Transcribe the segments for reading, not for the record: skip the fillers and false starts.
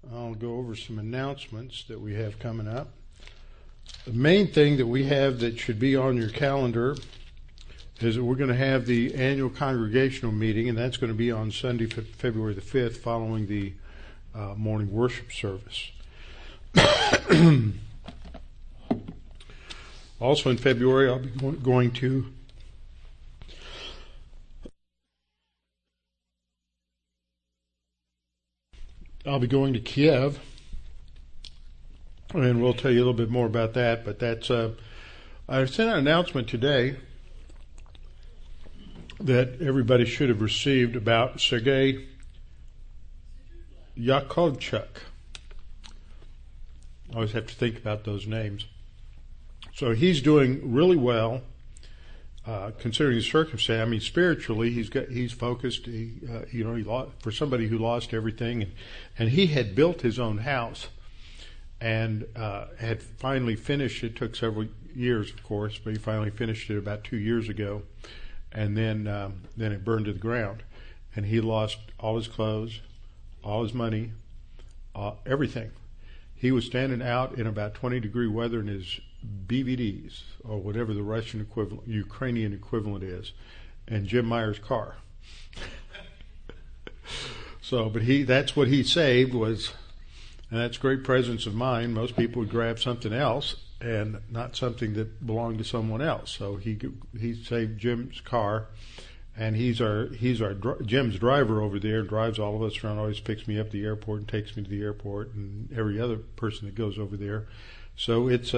I'll go over some announcements that we have coming up. The main thing that we have that should be on your calendar is that we're going to have the annual congregational meeting, and that's going to be on Sunday, February the 5th, following the morning worship service. Also in February, I'll be going to Kiev, and we'll tell you a little bit more about that. But that's I sent an announcement today that everybody should have received about Sergei Yakovchuk. I always have to think about those names. So he's doing really well, considering the circumstance. I mean, spiritually, he's focused. For somebody who lost everything, and he had built his own house, and had finally finished. It took several years, of course, but he finally finished it about 2 years ago, and then it burned to the ground, and he lost all his clothes, all his money, everything. He was standing out in about 20-degree weather in his BVDs, or whatever the Russian equivalent, Ukrainian equivalent is, and Jim Meyer's car. But that's what he saved was, and that's great presence of mind. Most people would grab something else and not something that belonged to someone else. So he saved Jim's car, and he's our Jim's driver over there, drives all of us around, always picks me up at the airport and takes me to the airport, and every other person that goes over there. So it's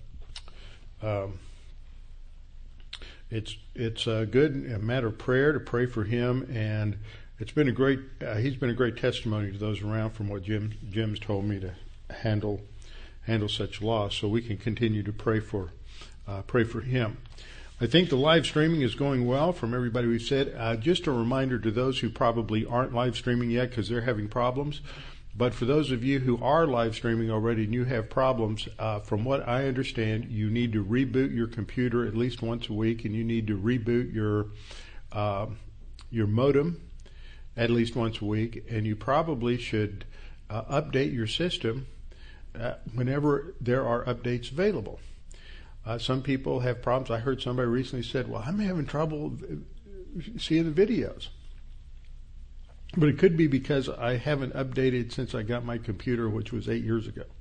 good, a matter of prayer to pray for him, and it's been he's been a great testimony to those around from what Jim's told me to handle such loss, so we can continue to pray for him. I think the live streaming is going well from everybody we've said. Just a reminder to those who probably aren't live streaming yet because they're having problems. But for those of you who are live streaming already and you have problems, from what I understand, you need to reboot your computer at least once a week, and you need to reboot your modem at least once a week, and you probably should update your system whenever there are updates available. Some people have problems. I heard somebody recently said, well, I'm having trouble seeing the videos. But it could be because I haven't updated since I got my computer, which was 8 years ago.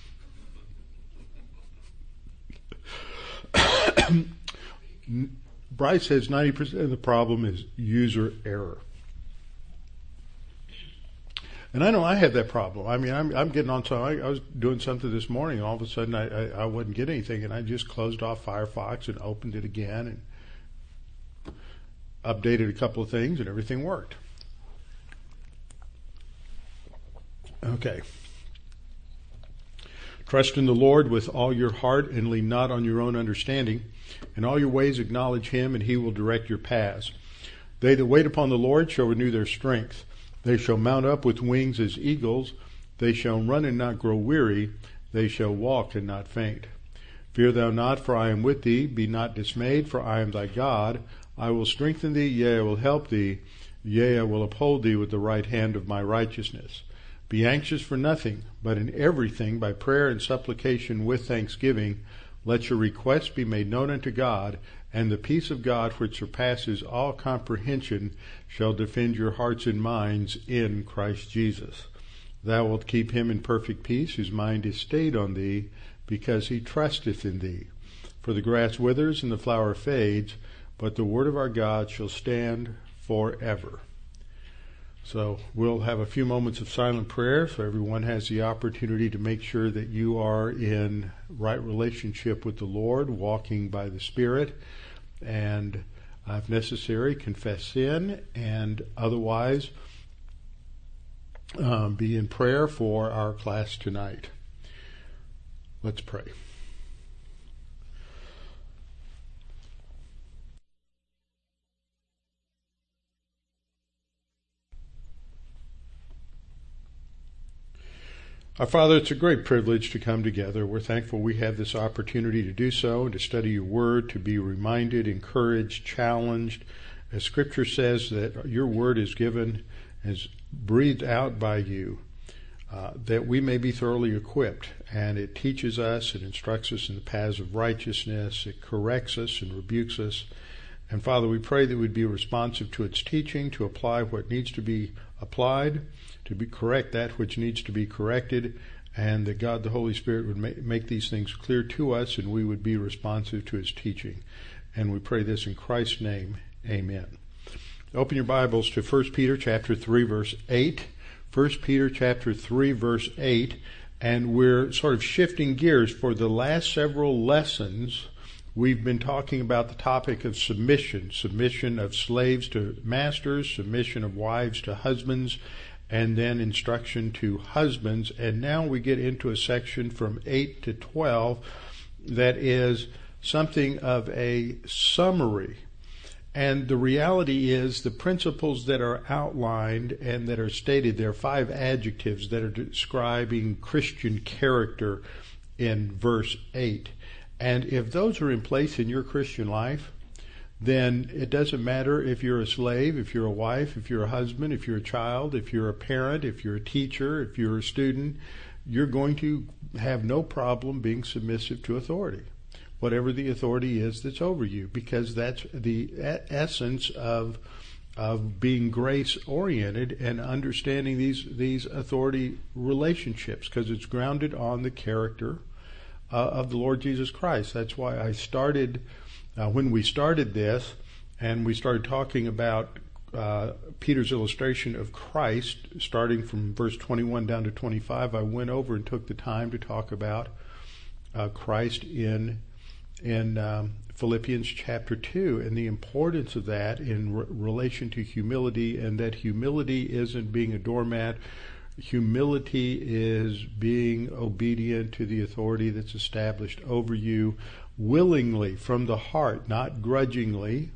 Bryce says 90% of the problem is user error. And I know I have that problem. I mean, I'm getting on so I was doing something this morning, and all of a sudden I wouldn't get anything, and I just closed off Firefox and opened it again and updated a couple of things, and everything worked. Okay. Trust in the Lord with all your heart and lean not on your own understanding. In all your ways acknowledge him, and he will direct your paths. They that wait upon the Lord shall renew their strength. They shall mount up with wings as eagles. They shall run and not grow weary. They shall walk and not faint. Fear thou not, for I am with thee. Be not dismayed, for I am thy God. I will strengthen thee, yea, I will help thee. Yea, I will uphold thee with the right hand of my righteousness. Be anxious for nothing, but in everything by prayer and supplication with thanksgiving, let your requests be made known unto God, and the peace of God, which surpasses all comprehension, shall defend your hearts and minds in Christ Jesus. Thou wilt keep him in perfect peace, whose mind is stayed on thee, because he trusteth in thee. For the grass withers and the flower fades, but the word of our God shall stand forever. So we'll have a few moments of silent prayer, so everyone has the opportunity to make sure that you are in right relationship with the Lord, walking by the Spirit, and if necessary, confess sin, and otherwise be in prayer for our class tonight. Let's pray. Our Father, it's a great privilege to come together. We're thankful we have this opportunity to do so, and to study your word, to be reminded, encouraged, challenged. As Scripture says that your word is given, is breathed out by you, that we may be thoroughly equipped. And it teaches us, it instructs us in the paths of righteousness, it corrects us and rebukes us. And Father, we pray that we'd be responsive to its teaching, to apply what needs to be applied, to be correct that which needs to be corrected, and that God the Holy Spirit would make these things clear to us, and we would be responsive to his teaching. And we pray this in Christ's name. Amen. Open your Bibles to 1 Peter chapter 3, verse 8. 1 Peter chapter 3, verse 8. And we're sort of shifting gears. For the last several lessons, we've been talking about the topic of submission. Submission of slaves to masters, submission of wives to husbands, and then instruction to husbands. And now we get into a section from 8 to 12 that is something of a summary. And the reality is the principles that are outlined and that are stated, there are 5 adjectives that are describing Christian character in verse 8. And if those are in place in your Christian life, then it doesn't matter if you're a slave, if you're a wife, if you're a husband, if you're a child, if you're a parent, if you're a teacher, if you're a student, you're going to have no problem being submissive to authority, whatever the authority is that's over you, because that's the essence of being grace-oriented and understanding these authority relationships, because it's grounded on the character of the Lord Jesus Christ. That's why I started, when we started this, and we started talking about Peter's illustration of Christ, starting from verse 21 down to 25, I went over and took the time to talk about Christ in Philippians chapter 2 and the importance of that in relation to humility, and that humility isn't being a doormat. Humility is being obedient to the authority that's established over you willingly from the heart, not grudgingly,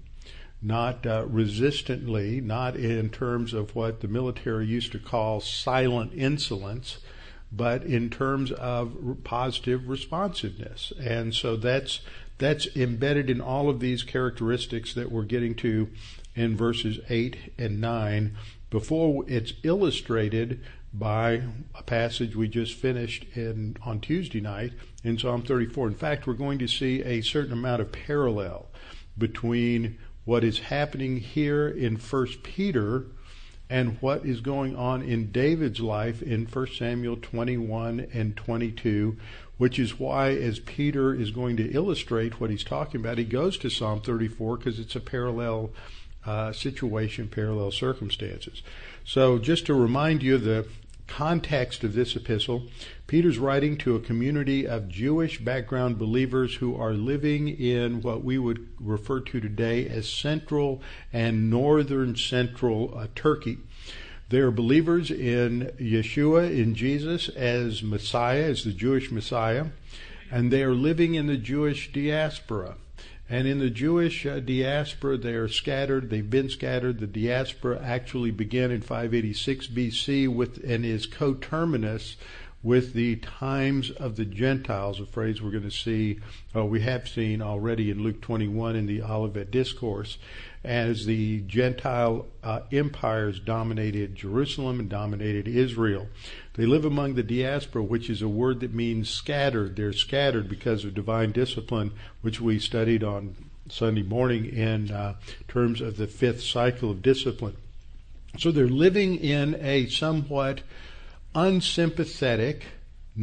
not resistantly, not in terms of what the military used to call silent insolence, but in terms of positive responsiveness. And so that's embedded in all of these characteristics that we're getting to in verses 8 and 9 before it's illustrated by a passage we just finished on Tuesday night in Psalm 34. In fact, we're going to see a certain amount of parallel between what is happening here in 1 Peter and what is going on in David's life in 1 Samuel 21 and 22, which is why, as Peter is going to illustrate what he's talking about, he goes to Psalm 34 because it's a parallel situation, parallel circumstances. So just to remind you of the context of this epistle, Peter's writing to a community of Jewish background believers who are living in what we would refer to today as central and northern central Turkey. They are believers in Yeshua, in Jesus as Messiah, as the Jewish Messiah, and they are living in the Jewish diaspora. And in the Jewish diaspora, they are scattered. They've been scattered. The diaspora actually began in 586 BC and is coterminous with the times of the Gentiles, a phrase we're going to see, we have seen already in Luke 21 in the Olivet Discourse, as the Gentile empires dominated Jerusalem and dominated Israel. They live among the diaspora, which is a word that means scattered. They're scattered because of divine discipline, which we studied on Sunday morning in terms of the 5th cycle of discipline. So they're living in a somewhat unsympathetic,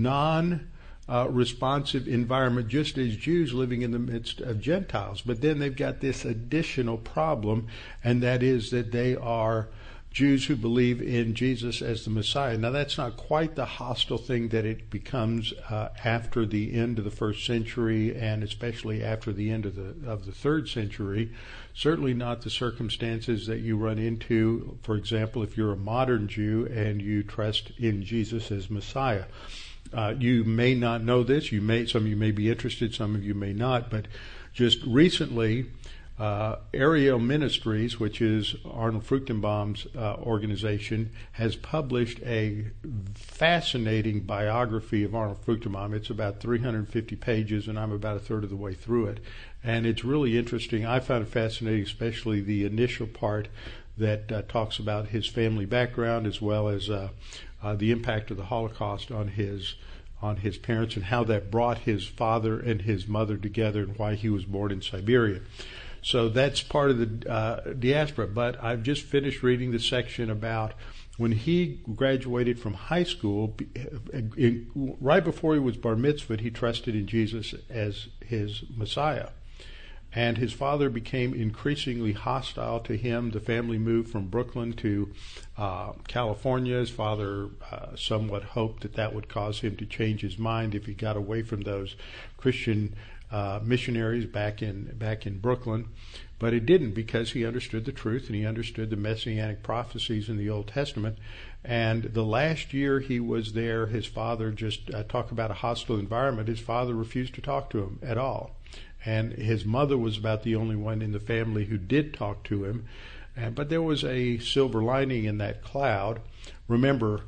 non-responsive environment, just as Jews living in the midst of Gentiles. But then they've got this additional problem, and that is that they are Jews who believe in Jesus as the Messiah. Now, that's not quite the hostile thing that it becomes after the end of the 1st century, and especially after the end of the 3rd century. Certainly not the circumstances that you run into, for example, if you're a modern Jew and you trust in Jesus as Messiah. You may not know this. Some of you may be interested, some of you may not. But just recently, Ariel Ministries, which is Arnold Fruchtenbaum's organization, has published a fascinating biography of Arnold Fruchtenbaum. It's about 350 pages, and I'm about a third of the way through it. And it's really interesting. I found it fascinating, especially the initial part that talks about his family background as well as the impact of the Holocaust on his parents and how that brought his father and his mother together and why he was born in Siberia. So that's part of the diaspora. But I've just finished reading the section about when he graduated from high school. Right before he was bar mitzvahed, he trusted in Jesus as his Messiah. And his father became increasingly hostile to him. The family moved from Brooklyn to California. His father somewhat hoped that would cause him to change his mind if he got away from those Christian missionaries back in Brooklyn. But it didn't, because he understood the truth and he understood the messianic prophecies in the Old Testament. And the last year he was there, his father just talk about a hostile environment. His father refused to talk to him at all. And his mother was about the only one in the family who did talk to him. But there was a silver lining in that cloud. Remember,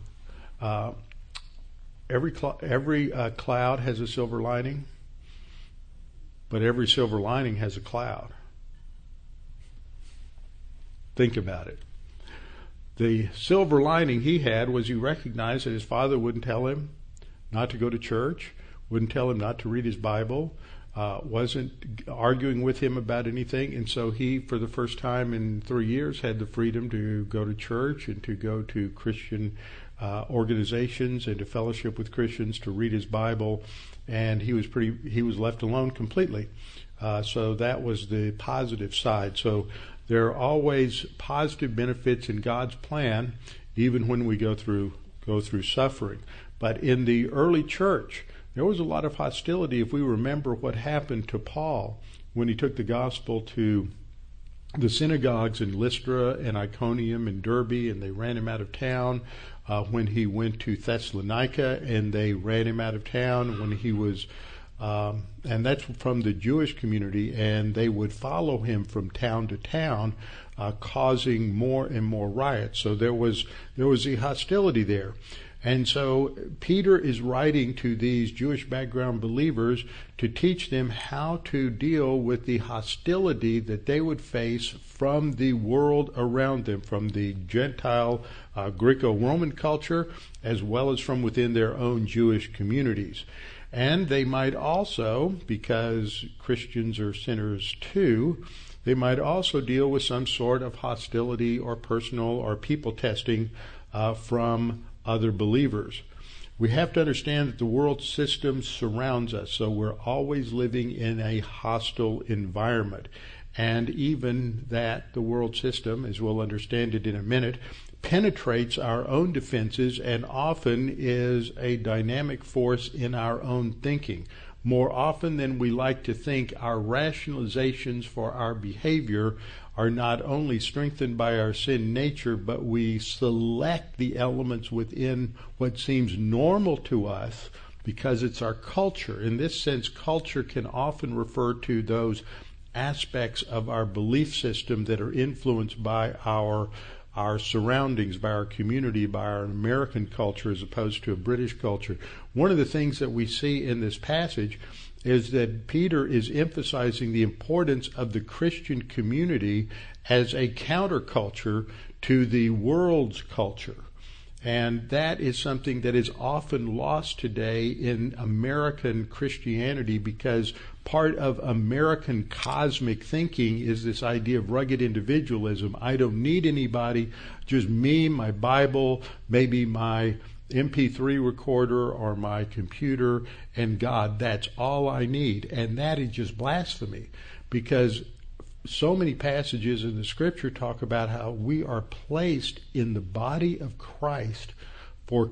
every cloud has a silver lining, but every silver lining has a cloud. Think about it. The silver lining he had was he recognized that his father wouldn't tell him not to go to church, wouldn't tell him not to read his Bible, wasn't arguing with him about anything. And so he, for the first time in 3 years, had the freedom to go to church and to go to Christian organizations and to fellowship with Christians, to read his Bible. And he was left alone completely. So that was the positive side. So there are always positive benefits in God's plan, even when we go through suffering. But in the early church, there was a lot of hostility. If we remember what happened to Paul when he took the gospel to the synagogues in Lystra and Iconium and Derbe, and they ran him out of town. When he went to Thessalonica, and they ran him out of town. When he was and that's from the Jewish community, and they would follow him from town to town, causing more and more riots. So there was a hostility there. And so Peter is writing to these Jewish background believers to teach them how to deal with the hostility that they would face from the world around them, from the Gentile Greco-Roman culture, as well as from within their own Jewish communities. And they might also, because Christians are sinners too, they might also deal with some sort of hostility or personal or people testing from other believers. We have to understand that the world system surrounds us, so we're always living in a hostile environment. And even that the world system, as we'll understand it in a minute, penetrates our own defenses and often is a dynamic force in our own thinking. More often than we like to think, our rationalizations for our behavior are not only strengthened by our sin nature, but we select the elements within what seems normal to us because it's our culture. In this sense, culture can often refer to those aspects of our belief system that are influenced by our surroundings, by our community, by our American culture as opposed to a British culture. One of the things that we see in this passage is that Peter is emphasizing the importance of the Christian community as a counterculture to the world's culture. And that is something that is often lost today in American Christianity, because part of American cosmic thinking is this idea of rugged individualism. I don't need anybody, just me, my Bible, maybe my MP3 recorder or my computer, and God. That's all I need. And that is just blasphemy, because so many passages in the Scripture talk about how we are placed in the body of Christ for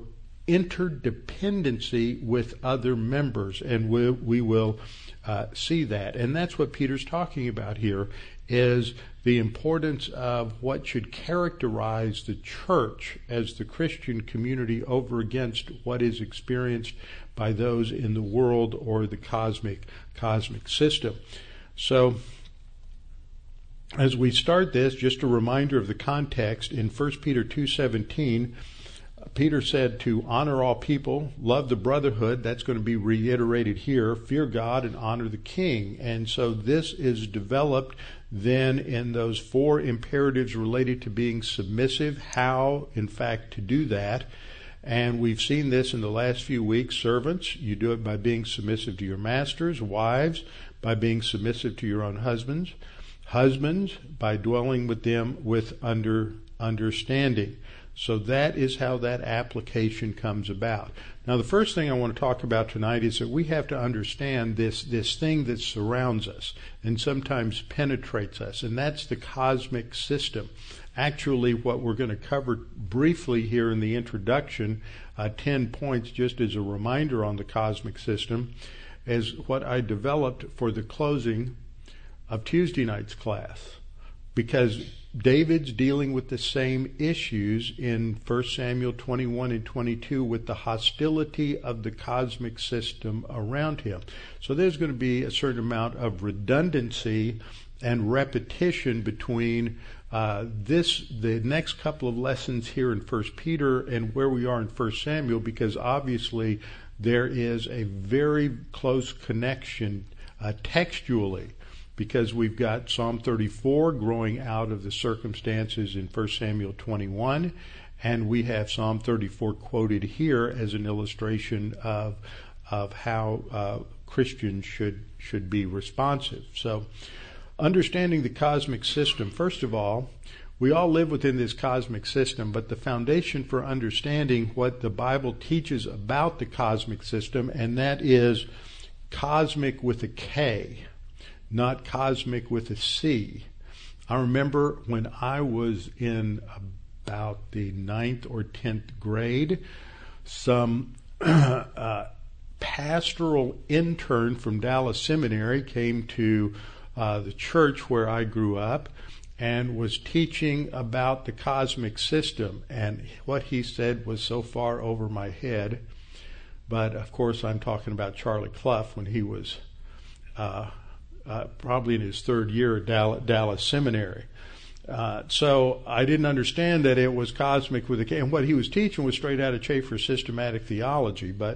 interdependency with other members, and we will see that. And that's what Peter's talking about here, is the importance of what should characterize the church as the Christian community over against what is experienced by those in the world or the cosmic system. So as we start this, just a reminder of the context. In 1 Peter 2:17, Peter said to honor all people, love the brotherhood. That's going to be reiterated here. Fear God and honor the king. And so this is developed then in those 4 imperatives related to being submissive, how, in fact, to do that. And we've seen this in the last few weeks. Servants, you do it by being submissive to your masters. Wives, by being submissive to your own husbands. Husbands, by dwelling with them with understanding. So that is how that application comes about. Now, the first thing I want to talk about tonight is that we have to understand this thing that surrounds us and sometimes penetrates us, and that's the cosmic system. Actually, what we're going to cover briefly here in the introduction, 10 points just as a reminder on the cosmic system, is what I developed for the closing of Tuesday night's class. Because David's dealing with the same issues in 1 Samuel 21 and 22 with the hostility of the cosmic system around him. So there's going to be a certain amount of redundancy and repetition between the next couple of lessons here in 1 Peter and where we are in 1 Samuel, because obviously there is a very close connection textually, because we've got Psalm 34 growing out of the circumstances in 1 Samuel 21, and we have Psalm 34 quoted here as an illustration of how Christians should be responsive. So, understanding the cosmic system, first of all, we all live within this cosmic system, but the foundation for understanding what the Bible teaches about the cosmic system, and that is cosmic with a K, not cosmic with a C. I remember when I was in about the 9th or 10th grade, some pastoral intern from Dallas Seminary came to the church where I grew up and was teaching about the cosmic system. And what he said was so far over my head. But, of course, I'm talking about Charlie Clough when he was probably in his 3rd year at Dallas Seminary. So I didn't understand that it was cosmic with a K. And what he was teaching was straight out of Chafer's systematic theology, but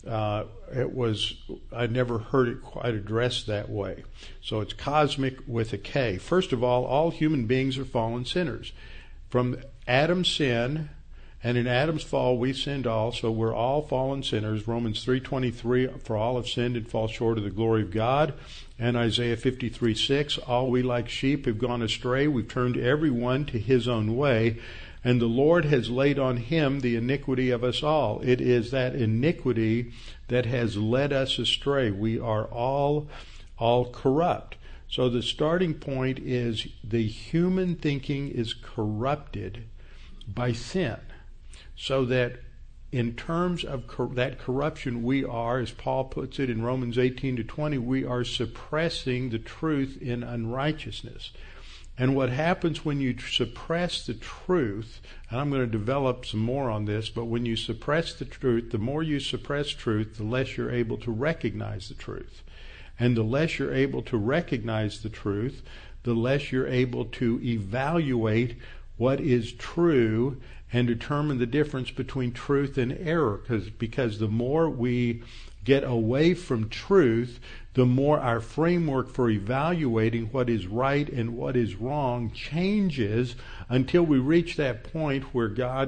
I'd never heard it quite addressed that way. So it's cosmic with a K. First of all human beings are fallen sinners. From Adam's sin, and in Adam's fall we sinned all, so we're all fallen sinners. Romans 3:23, for all have sinned and fall short of the glory of God. And Isaiah 53:6, all we like sheep have gone astray. We've turned every one to his own way. And the Lord has laid on him the iniquity of us all. It is that iniquity that has led us astray. We are all corrupt. So the starting point is the human thinking is corrupted by sin. So that in terms of that corruption, we are, as Paul puts it in Romans 18-20, we are suppressing the truth in unrighteousness. And what happens when you suppress the truth, and I'm going to develop some more on this, but when you suppress the truth, the more you suppress truth, the less you're able to recognize the truth. And the less you're able to recognize the truth, the less you're able to evaluate what is true and determine the difference between truth and error. Because the more we get away from truth, the more our framework for evaluating what is right and what is wrong changes until we reach that point where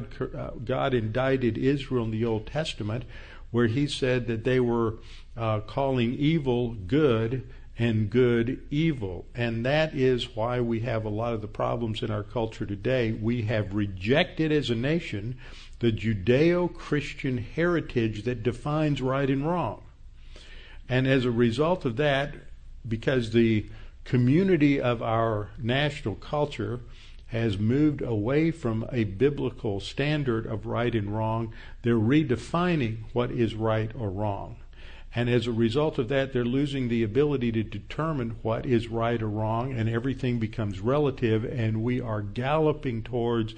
God indicted Israel in the Old Testament, where he said that they were calling evil good and good evil. And that is why we have a lot of the problems in our culture today. We have rejected as a nation the Judeo-Christian heritage that defines right and wrong. And as a result of that, because the community of our national culture has moved away from a biblical standard of right and wrong, they're redefining what is right or wrong. And as a result of that, they're losing the ability to determine what is right or wrong, and everything becomes relative, and we are galloping towards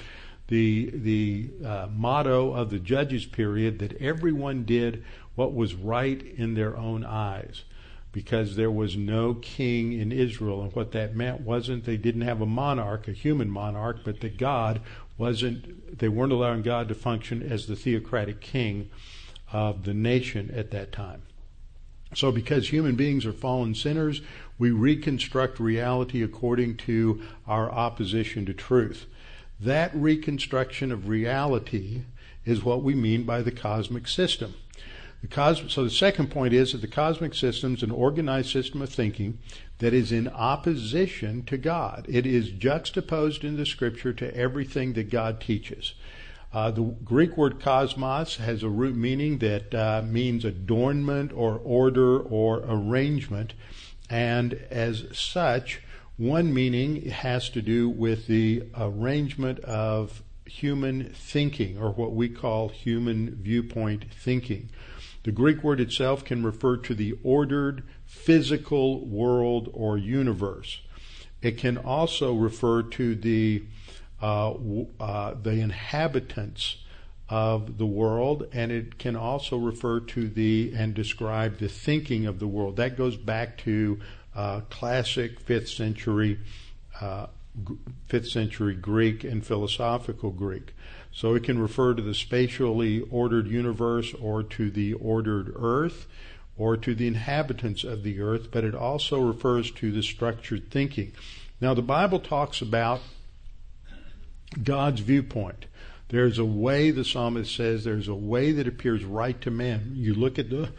the motto of the Judges period, that everyone did what was right in their own eyes, because there was no king in Israel. And what that meant wasn't they didn't have a monarch, a human monarch, but that God they weren't allowing God to function as the theocratic king of the nation at that time. So because human beings are fallen sinners, we reconstruct reality according to our opposition to truth. That reconstruction of reality is what we mean by the cosmic system. So the second point is that the cosmic system is an organized system of thinking that is in opposition to God. It is juxtaposed in the Scripture to everything that God teaches. The Greek word cosmos has a root meaning that means adornment or order or arrangement. And as such, one meaning has to do with the arrangement of human thinking, or what we call human viewpoint thinking. The Greek word itself can refer to the ordered physical world or universe. It can also refer to the inhabitants of the world, and it can also refer to and describe the thinking of the world. That goes back to classic 5th century Greek and philosophical Greek. So it can refer to the spatially ordered universe, or to the ordered earth, or to the inhabitants of the earth, but it also refers to the structured thinking. Now, the Bible talks about God's viewpoint. There's a way, the psalmist says, there's a way that appears right to man. You look at the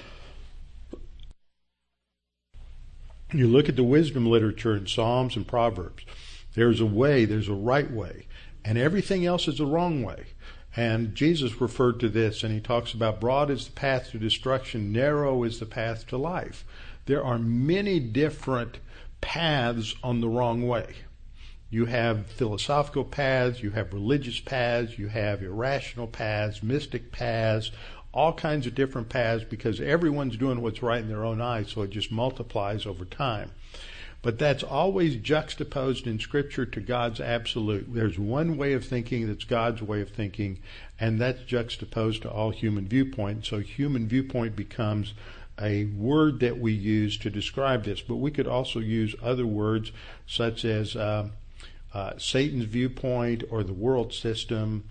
wisdom literature in Psalms and Proverbs. There's a way, there's a right way, and everything else is the wrong way. And Jesus referred to this, and he talks about broad is the path to destruction, narrow is the path to life. There are many different paths on the wrong way. You have philosophical paths, you have religious paths, you have irrational paths, mystic paths, all kinds of different paths, because everyone's doing what's right in their own eyes, so it just multiplies over time. But that's always juxtaposed in Scripture to God's absolute. There's one way of thinking that's God's way of thinking, and that's juxtaposed to all human viewpoint. So human viewpoint becomes a word that we use to describe this. But we could also use other words such as Satan's viewpoint, or the world system,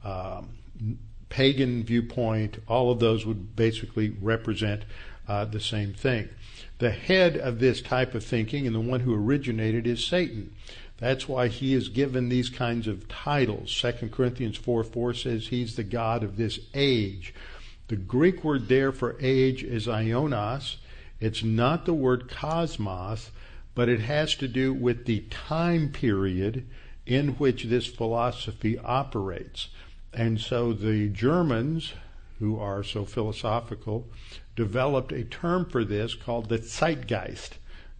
pagan viewpoint. All of those would basically represent the same thing. The head of this type of thinking, and the one who originated, is Satan. That's why he is given these kinds of titles. 2 Corinthians 4:4 says he's the god of this age. The Greek word there for age is ionos. It's not the word cosmos, but it has to do with the time period in which this philosophy operates. And so the Germans, who are so philosophical, developed a term for this called the Zeitgeist,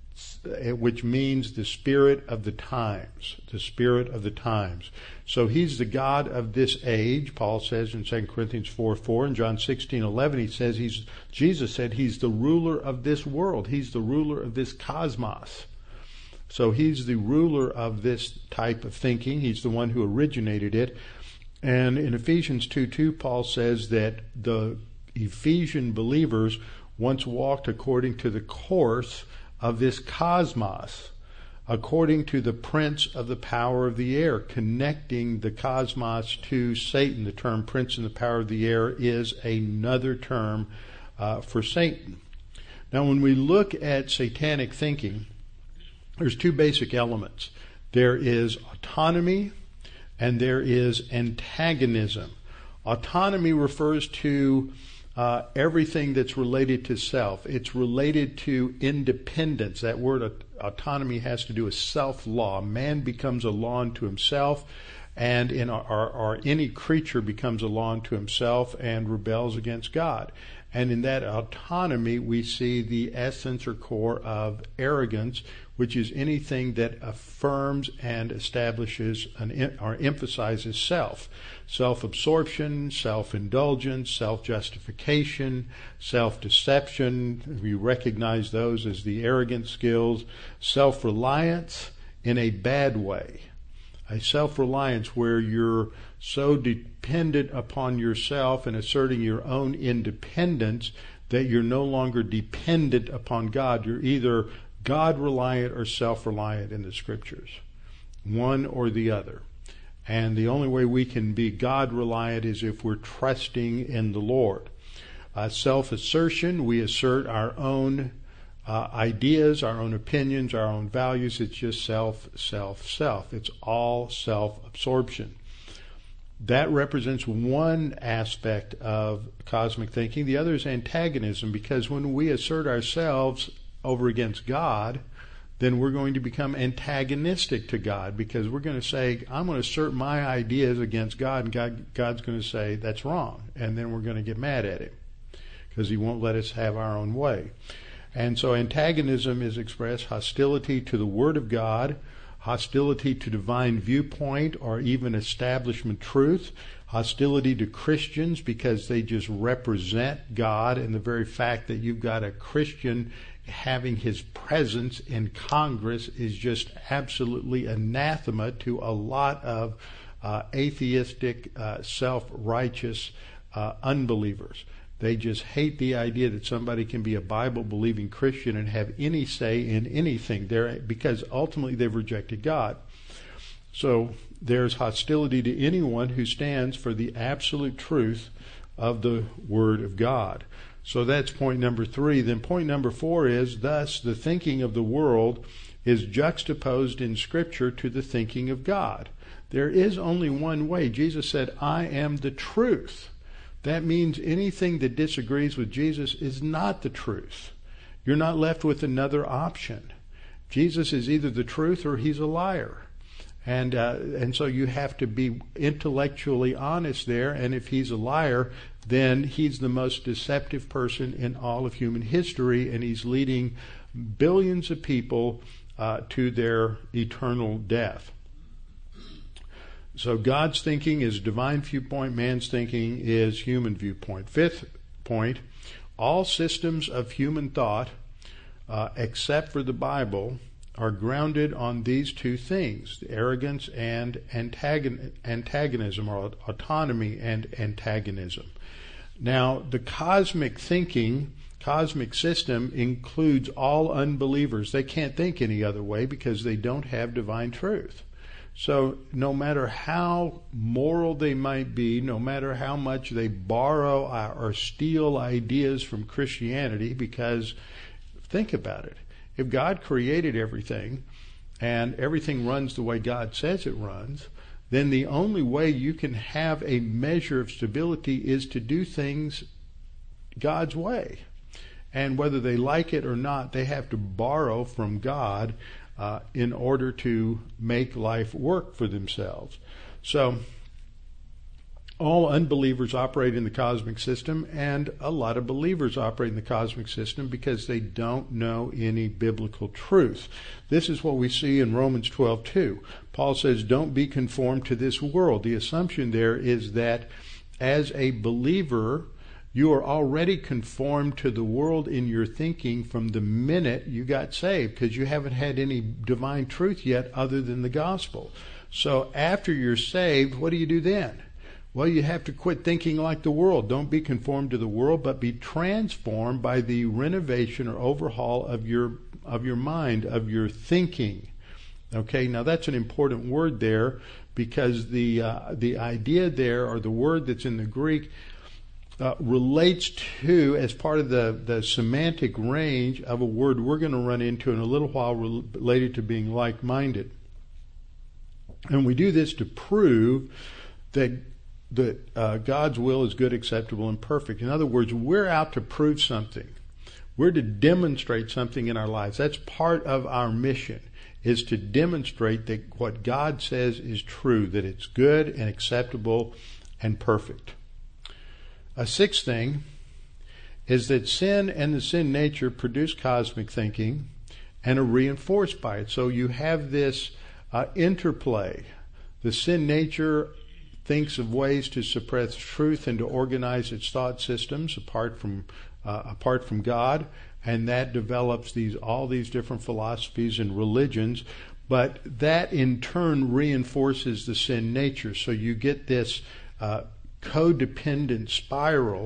which means the spirit of the times, the spirit of the times. So he's the God of this age, Paul says in 2 Corinthians 4:4, and John 16:11 he says Jesus said he's the ruler of this world. He's the ruler of this cosmos. So he's the ruler of this type of thinking. He's the one who originated it. And in Ephesians 2:2, Paul says that the Ephesian believers once walked according to the course of this cosmos, according to the prince of the power of the air, connecting the cosmos to Satan. The term prince and the power of the air is another term for Satan. Now, when we look at satanic thinking, there's two basic elements. There is autonomy and there is antagonism. Autonomy refers to everything that's related to self. It's related to independence. That word autonomy has to do with self-law. Man becomes a law unto himself, and any creature becomes a law unto himself and rebels against God. And in that autonomy, we see the essence or core of arrogance, which is anything that affirms and establishes or emphasizes self. Self-absorption, self-indulgence, self-justification, self-deception. We recognize those as the arrogant skills. Self-reliance in a bad way. A self-reliance where you're so dependent upon yourself and asserting your own independence that you're no longer dependent upon God. You're either God-reliant or self-reliant in the Scriptures, one or the other. And the only way we can be God-reliant is if we're trusting in the Lord. Self-assertion, we assert our own ideas, our own opinions, our own values. It's just self. It's all self-absorption. That represents one aspect of cosmic thinking. The other is antagonism, because when we assert ourselves over against God, then we're going to become antagonistic to God, because we're going to say, I'm going to assert my ideas against God, and God's going to say, that's wrong. And then we're going to get mad at him because he won't let us have our own way. And so antagonism is expressed hostility to the Word of God, hostility to divine viewpoint or even establishment truth, hostility to Christians because they just represent God, and the very fact that you've got a Christian having his presence in Congress is just absolutely anathema to a lot of atheistic, self-righteous unbelievers. They just hate the idea that somebody can be a Bible-believing Christian and have any say in anything because ultimately they've rejected God. So there's hostility to anyone who stands for the absolute truth of the Word of God. So that's point number 3. Then point number 4 is, thus, the thinking of the world is juxtaposed in Scripture to the thinking of God. There is only one way. Jesus said, I am the truth. That means anything that disagrees with Jesus is not the truth. You're not left with another option. Jesus is either the truth or he's a liar. And so you have to be intellectually honest there. And if he's a liar, then he's the most deceptive person in all of human history, and he's leading billions of people to their eternal death. So God's thinking is divine viewpoint, man's thinking is human viewpoint. 5th point, all systems of human thought, except for the Bible, are grounded on these two things, arrogance and antagonism, or autonomy and antagonism. Now, the cosmic system includes all unbelievers. They can't think any other way because they don't have divine truth. So no matter how moral they might be, no matter how much they borrow or steal ideas from Christianity, because think about it. If God created everything and everything runs the way God says it runs, then the only way you can have a measure of stability is to do things God's way. And whether they like it or not, they have to borrow from God in order to make life work for themselves. So all unbelievers operate in the cosmic system, and a lot of believers operate in the cosmic system because they don't know any biblical truth. This is what we see in Romans 12:2. Paul says, don't be conformed to this world. The assumption there is that as a believer, you are already conformed to the world in your thinking from the minute you got saved, because you haven't had any divine truth yet other than the gospel. So after you're saved, what do you do then? Well, you have to quit thinking like the world. Don't be conformed to the world, but be transformed by the renovation or overhaul of your mind, of your thinking. Okay, now that's an important word there, because the idea there, or the word that's in the Greek, relates to, as part of the semantic range of a word we're going to run into in a little while, related to being like-minded. And we do this to prove that God's will is good, acceptable, and perfect. In other words, we're out to prove something. We're to demonstrate something in our lives. That's part of our mission, is to demonstrate that what God says is true, that it's good and acceptable and perfect. A 6th thing is that sin and the sin nature produce cosmic thinking and are reinforced by it. So you have this interplay. The sin nature thinks of ways to suppress truth and to organize its thought systems apart from God, and that develops all these different philosophies and religions. But that in turn reinforces the sin nature. So you get this codependent spiral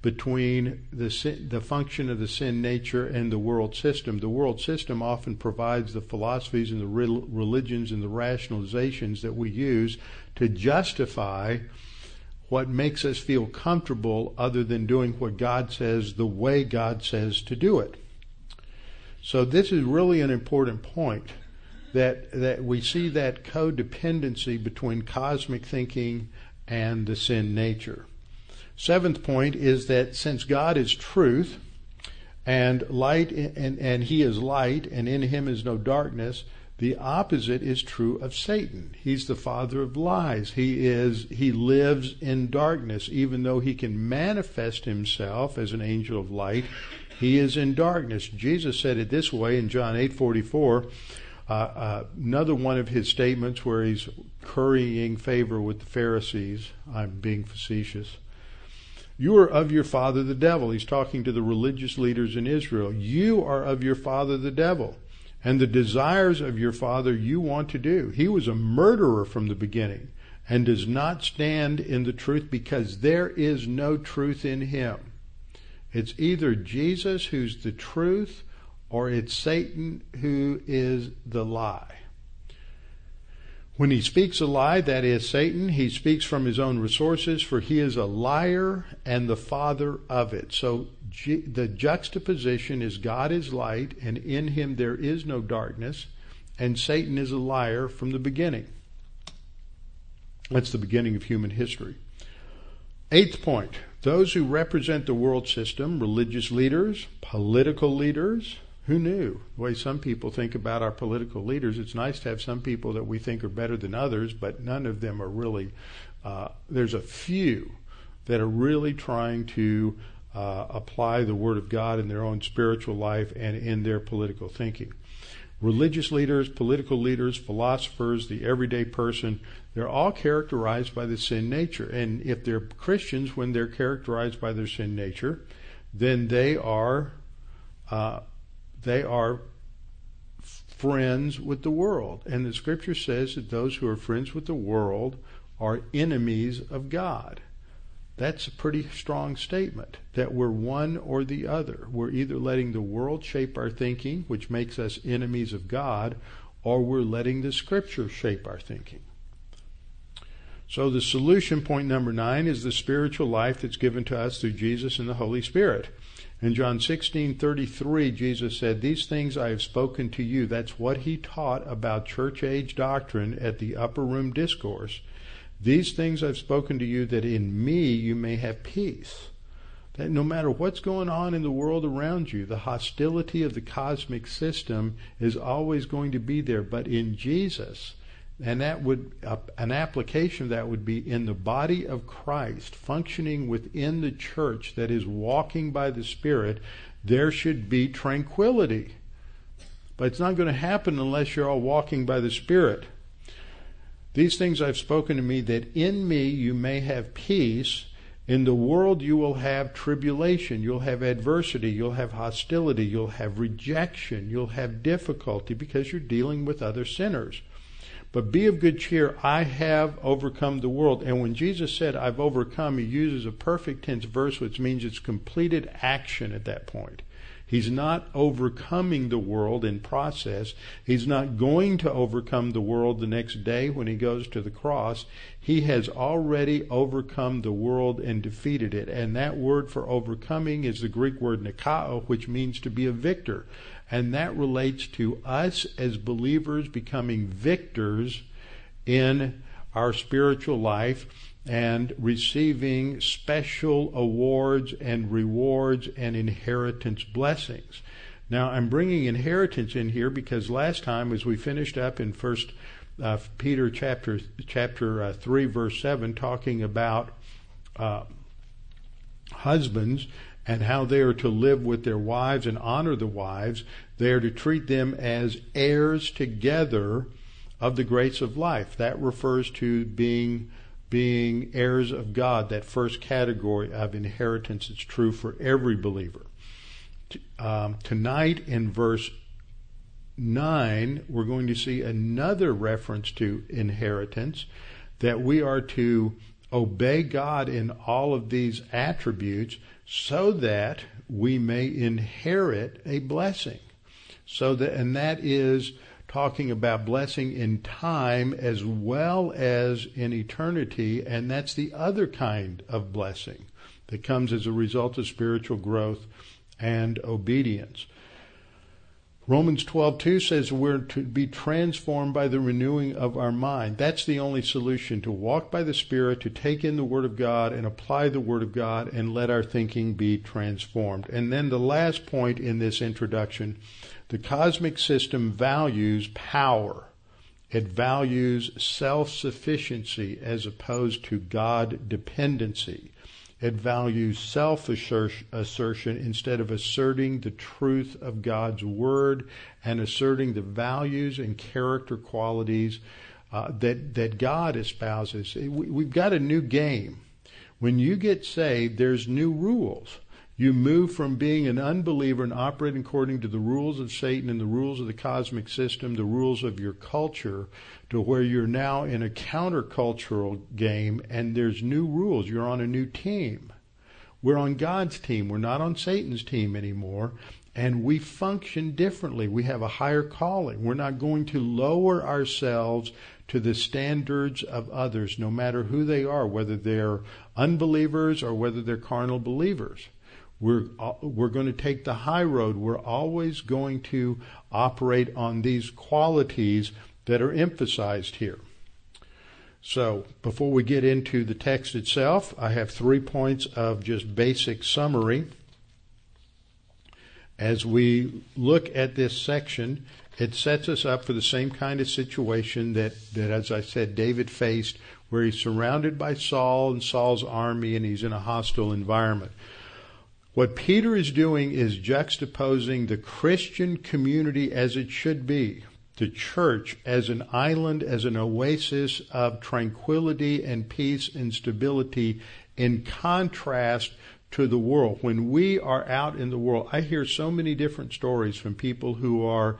between the function of the sin nature and the world system. The world system often provides the philosophies and the religions and the rationalizations that we use to justify what makes us feel comfortable other than doing what God says the way God says to do it. So this is really an important point, that we see that codependency between cosmic thinking and the sin nature. Seventh point is that since God is truth and light, and he is light, and in him is no darkness, the opposite is true of Satan. He's the father of lies. He lives in darkness. Even though he can manifest himself as an angel of light, he is in darkness. Jesus said it this way in John 8:44. Another one of his statements where he's currying favor with the Pharisees. I'm being facetious. You are of your father the devil. He's talking to the religious leaders in Israel. You are of your father the devil, and the desires of your father you want to do. He was a murderer from the beginning and does not stand in the truth because there is no truth in him. It's either Jesus who's the truth or it's Satan who is the lie. When he speaks a lie, that is Satan, he speaks from his own resources, for he is a liar and the father of it. So the juxtaposition is God is light, and in him there is no darkness, and Satan is a liar from the beginning. That's the beginning of human history. Eighth point, those who represent the world system, religious leaders, political leaders. Who knew? The way some people think about our political leaders, it's nice to have some people that we think are better than others, but none of them are really, there's a few that are really trying to apply the Word of God in their own spiritual life and in their political thinking. Religious leaders, political leaders, philosophers, the everyday person, they're all characterized by the sin nature. And if they're Christians, when they're characterized by their sin nature, then they are friends with the world. And the scripture says that those who are friends with the world are enemies of God. That's a pretty strong statement, that we're one or the other. We're either letting the world shape our thinking, which makes us enemies of God, or we're letting the scripture shape our thinking. So the solution, point number 9, is the spiritual life that's given to us through Jesus and the Holy Spirit. In John 16:33, Jesus said, "These things I have spoken to you." That's what he taught about church age doctrine at the upper room discourse. "These things I've spoken to you, that in me you may have peace." That no matter what's going on in the world around you, the hostility of the cosmic system is always going to be there. But in Jesus, and that would an application of that would be in the body of Christ, functioning within the church that is walking by the Spirit, there should be tranquility. But it's not going to happen unless you're all walking by the Spirit. "These things I've spoken to me, that in me you may have peace. In the world you will have tribulation, you'll have adversity, you'll have hostility, you'll have rejection, you'll have difficulty because you're dealing with other sinners. But be of good cheer, I have overcome the world." And when Jesus said, "I've overcome," he uses a perfect tense verse, which means it's completed action at that point. He's not overcoming the world in process. He's not going to overcome the world the next day when he goes to the cross. He has already overcome the world and defeated it. And that word for overcoming is the Greek word nikao, which means to be a victor. And that relates to us as believers becoming victors in our spiritual life and receiving special awards and rewards and inheritance blessings. Now, I'm bringing inheritance in here because last time, as we finished up in 1 Peter chapter 3, verse 7, talking about husbands and how they are to live with their wives and honor the wives, they are to treat them as heirs together of the grace of life. That refers to being heirs of God, that first category of inheritance. It's true for every believer. Tonight in verse 9, we're going to see another reference to inheritance, that we are to obey God in all of these attributes so that we may inherit a blessing. And that is talking about blessing in time as well as in eternity, and that's the other kind of blessing that comes as a result of spiritual growth and obedience. Romans 12:2 says we're to be transformed by the renewing of our mind. That's the only solution, to walk by the Spirit, to take in the Word of God and apply the Word of God and let our thinking be transformed. And then the last point in this introduction, the cosmic system values power. It values self-sufficiency as opposed to God dependency. It values self-assertion instead of asserting the truth of God's Word and asserting the values and character qualities that God espouses. We've got a new game. When you get saved, there's new rules. You move from being an unbeliever and operating according to the rules of Satan and the rules of the cosmic system, the rules of your culture, to where you're now in a countercultural game and there's new rules. You're on a new team. We're on God's team. We're not on Satan's team anymore. And we function differently. We have a higher calling. We're not going to lower ourselves to the standards of others, no matter who they are, whether they're unbelievers or whether they're carnal believers. We're going to take the high road. We're always going to operate on these qualities that are emphasized here. So before we get into the text itself, I have 3 points of just basic summary. As we look at this section, it sets us up for the same kind of situation that as I said, David faced, where he's surrounded by Saul and Saul's army and he's in a hostile environment. What Peter is doing is juxtaposing the Christian community as it should be, the church as an island, as an oasis of tranquility and peace and stability, in contrast to the world. When we are out in the world, I hear so many different stories from people who are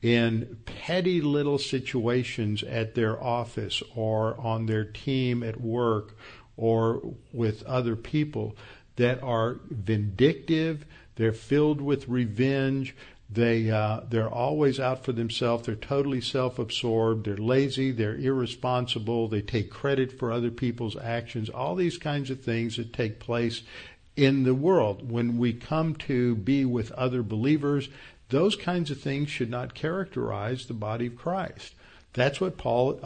in petty little situations at their office or on their team at work or with other people that are vindictive, they're filled with revenge, they're always out for themselves, they're totally self-absorbed, they're lazy, they're irresponsible, they take credit for other people's actions, all these kinds of things that take place in the world. When we come to be with other believers, those kinds of things should not characterize the body of Christ. That's what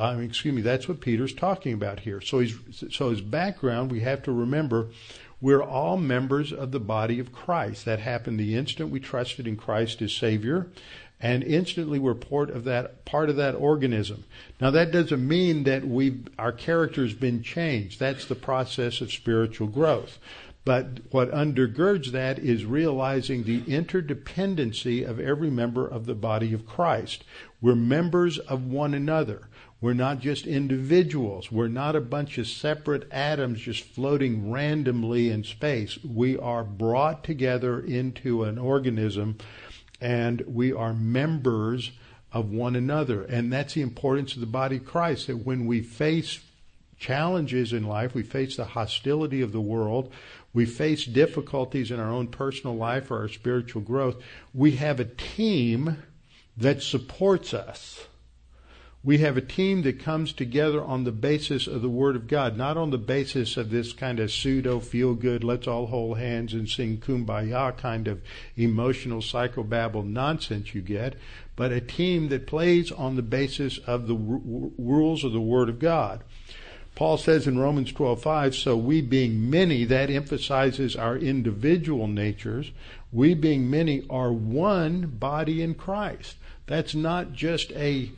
that's what Peter's talking about here. So his background, we have to remember, we're all members of the body of Christ. That happened the instant we trusted in Christ as Savior, and instantly we're part of that organism. Now that doesn't mean that our character's been changed. That's the process of spiritual growth. But what undergirds that is realizing the interdependency of every member of the body of Christ. We're members of one another. We're not just individuals. We're not a bunch of separate atoms just floating randomly in space. We are brought together into an organism, and we are members of one another. And that's the importance of the body of Christ, that when we face challenges in life, we face the hostility of the world, we face difficulties in our own personal life or our spiritual growth, we have a team that supports us. We have a team that comes together on the basis of the Word of God, not on the basis of this kind of pseudo feel-good, let's all hold hands and sing Kumbaya kind of emotional psychobabble nonsense you get, but a team that plays on the basis of the rules of the Word of God. Paul says in Romans 12:5, so we being many, that emphasizes our individual natures, we being many are one body in Christ. That's not just a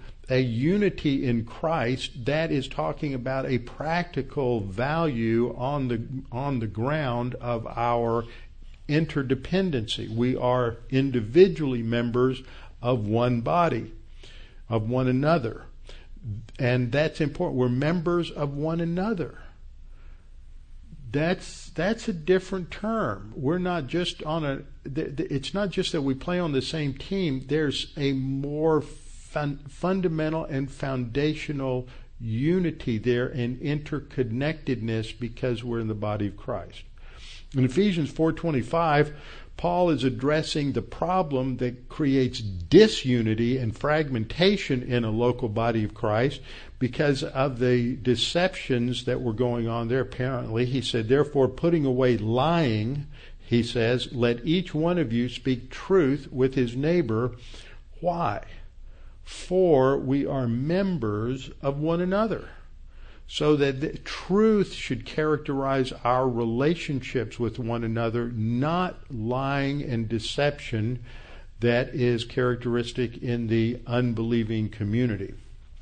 unity in Christ, that is talking about a practical value on the ground of our interdependency. We are individually members of one body, of one another. And that's important. We're members of one another. That's a different term. We're not just it's not just that we play on the same team. There's a more fundamental and foundational unity there and interconnectedness because we're in the body of Christ. In Ephesians 4:25, Paul is addressing the problem that creates disunity and fragmentation in a local body of Christ because of the deceptions that were going on there apparently. He said, therefore, putting away lying, he says, let each one of you speak truth with his neighbor. Why? For we are members of one another. So that the truth should characterize our relationships with one another, not lying and deception that is characteristic in the unbelieving community.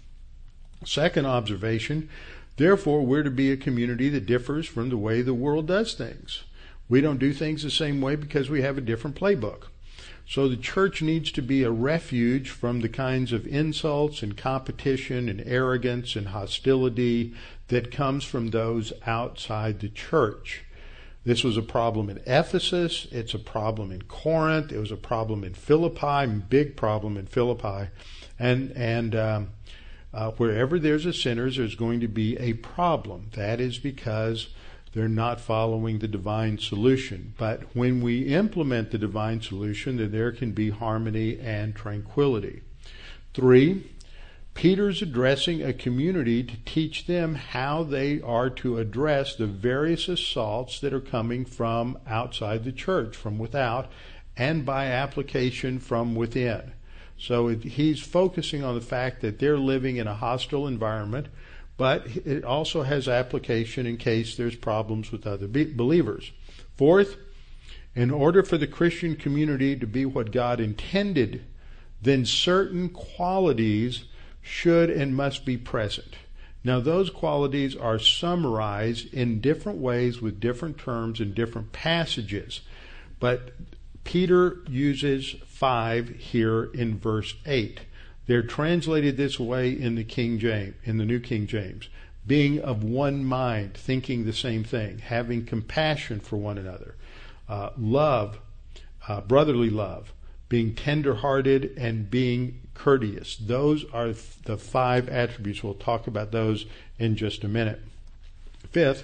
Second observation, therefore, we're to be a community that differs from the way the world does things. We don't do things the same way because we have a different playbook. So the church needs to be a refuge from the kinds of insults and competition and arrogance and hostility that comes from those outside the church. This was a problem in Ephesus. It's a problem in Corinth. It was a problem in Philippi, big problem in Philippi. And wherever there's a sinner, there's going to be a problem. That is because they're not following the divine solution. But when we implement the divine solution, then there can be harmony and tranquility. 3, Peter's addressing a community to teach them how they are to address the various assaults that are coming from outside the church, from without, and by application from within. So he's focusing on the fact that they're living in a hostile environment, but it also has application in case there's problems with other believers. 4th, in order for the Christian community to be what God intended, then certain qualities should and must be present. Now, those qualities are summarized in different ways with different terms in different passages, but Peter uses 5 here in verse 8. They're translated this way in the King James, in the New King James. Being of one mind, thinking the same thing, having compassion for one another, love, brotherly love, being tender-hearted, and being courteous. Those are the 5 attributes. We'll talk about those in just a minute. 5th,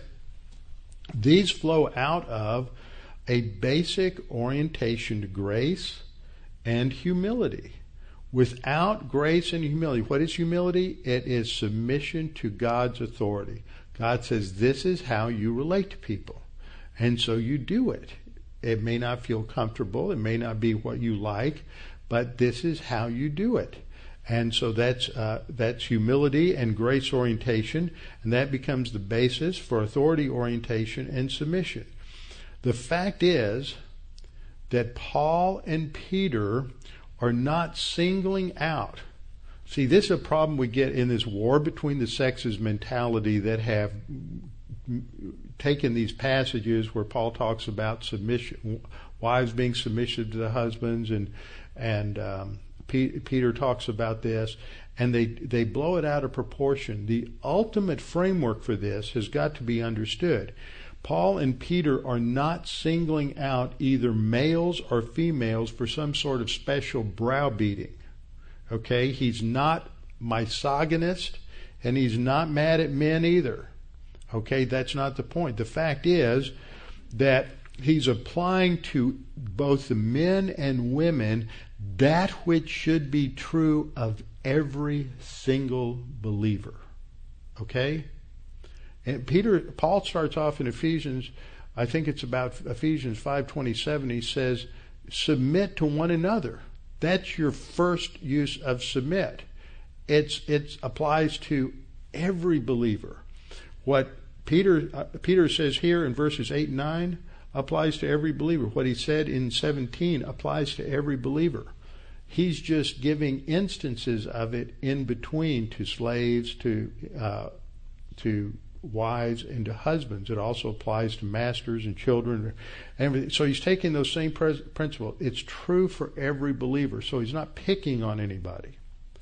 these flow out of a basic orientation to grace and humility. Without grace and humility, what is humility? It is submission to God's authority. God says this is how you relate to people. And so you do it. It may not feel comfortable. It may not be what you like, but this is how you do it. And so that's humility and grace orientation, and that becomes the basis for authority orientation and submission. The fact is that Paul and Peter are not singling out. See, this is a problem we get in this war between the sexes mentality that have taken these passages where Paul talks about submission, wives being submissive to the husbands, and Peter talks about this, and they blow it out of proportion. The ultimate framework for this has got to be understood. Paul and Peter are not singling out either males or females for some sort of special browbeating. Okay? He's not misogynist, and he's not mad at men either. Okay? That's not the point. The fact is that he's applying to both the men and women that which should be true of every single believer. Okay? And Paul starts off in Ephesians, I think it's about Ephesians 5:27, he says, submit to one another. That's your first use of submit. It applies to every believer. What Peter says here in verses 8 and 9 applies to every believer. What he said in 17 applies to every believer. He's just giving instances of it in between to slaves, to wives, and to husbands. It also applies to masters and children and everything. So he's taking those same principles. It's true for every believer. So he's not picking on anybody.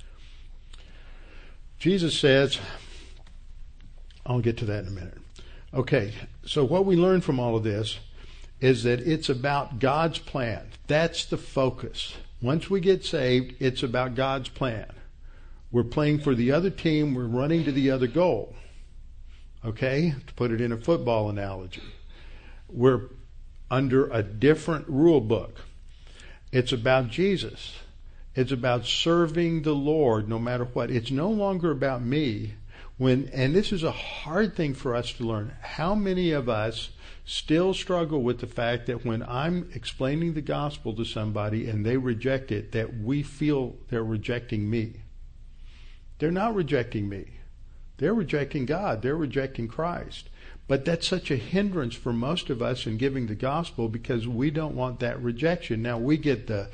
Jesus says, I'll get to that in a minute. Okay, so what we learn from all of this is that it's about God's plan. That's the focus. Once we get saved, it's about God's plan. We're playing for the other team. We're running to the other goal. Okay? To put it in a football analogy. We're under a different rule book. It's about Jesus. It's about serving the Lord no matter what. It's no longer about me. And this is a hard thing for us to learn. How many of us still struggle with the fact that when I'm explaining the gospel to somebody and they reject it, that we feel they're rejecting me? They're not rejecting me. They're rejecting God. They're rejecting Christ. But that's such a hindrance for most of us in giving the gospel because we don't want that rejection. Now we get the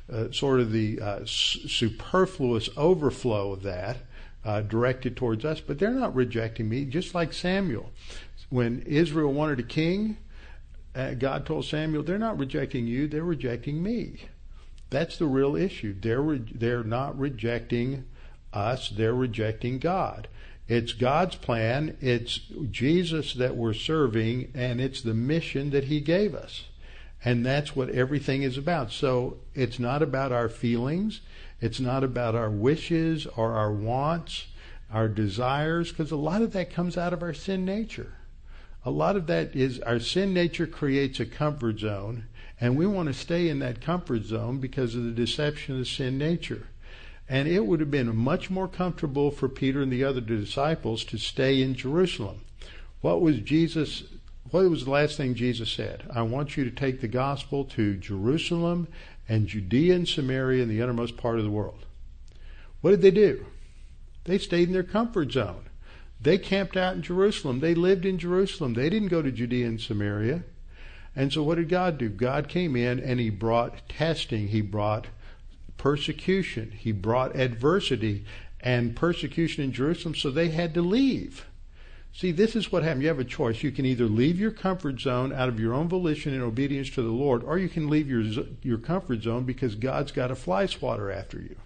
superfluous overflow of that directed towards us, but they're not rejecting me. Just like Samuel, when Israel wanted a king, God told Samuel, "They're not rejecting you; they're rejecting me." That's the real issue. They're not rejecting us; they're rejecting God. It's God's plan. It's Jesus that we're serving, and it's the mission that He gave us. And that's what everything is about. So it's not about our feelings. It's not about our wishes or our wants, our desires, because a lot of that comes out of our sin nature. A lot of that is our sin nature creates a comfort zone, and we want to stay in that comfort zone because of the deception of sin nature. And it would have been much more comfortable for Peter and the other disciples to stay in Jerusalem. What was the last thing Jesus said? I want you to take the gospel to Jerusalem and Judea and Samaria and the uttermost part of the world. What did they do? They stayed in their comfort zone. They camped out in Jerusalem. They lived in Jerusalem. They didn't go to Judea and Samaria. And so what did God do? God came in and He brought testing. He brought persecution. He brought adversity and persecution in Jerusalem, so they had to leave. See, this is what happened. You have a choice. You can either leave your comfort zone out of your own volition in obedience to the Lord, or you can leave your comfort zone because God's got a fly swatter after you.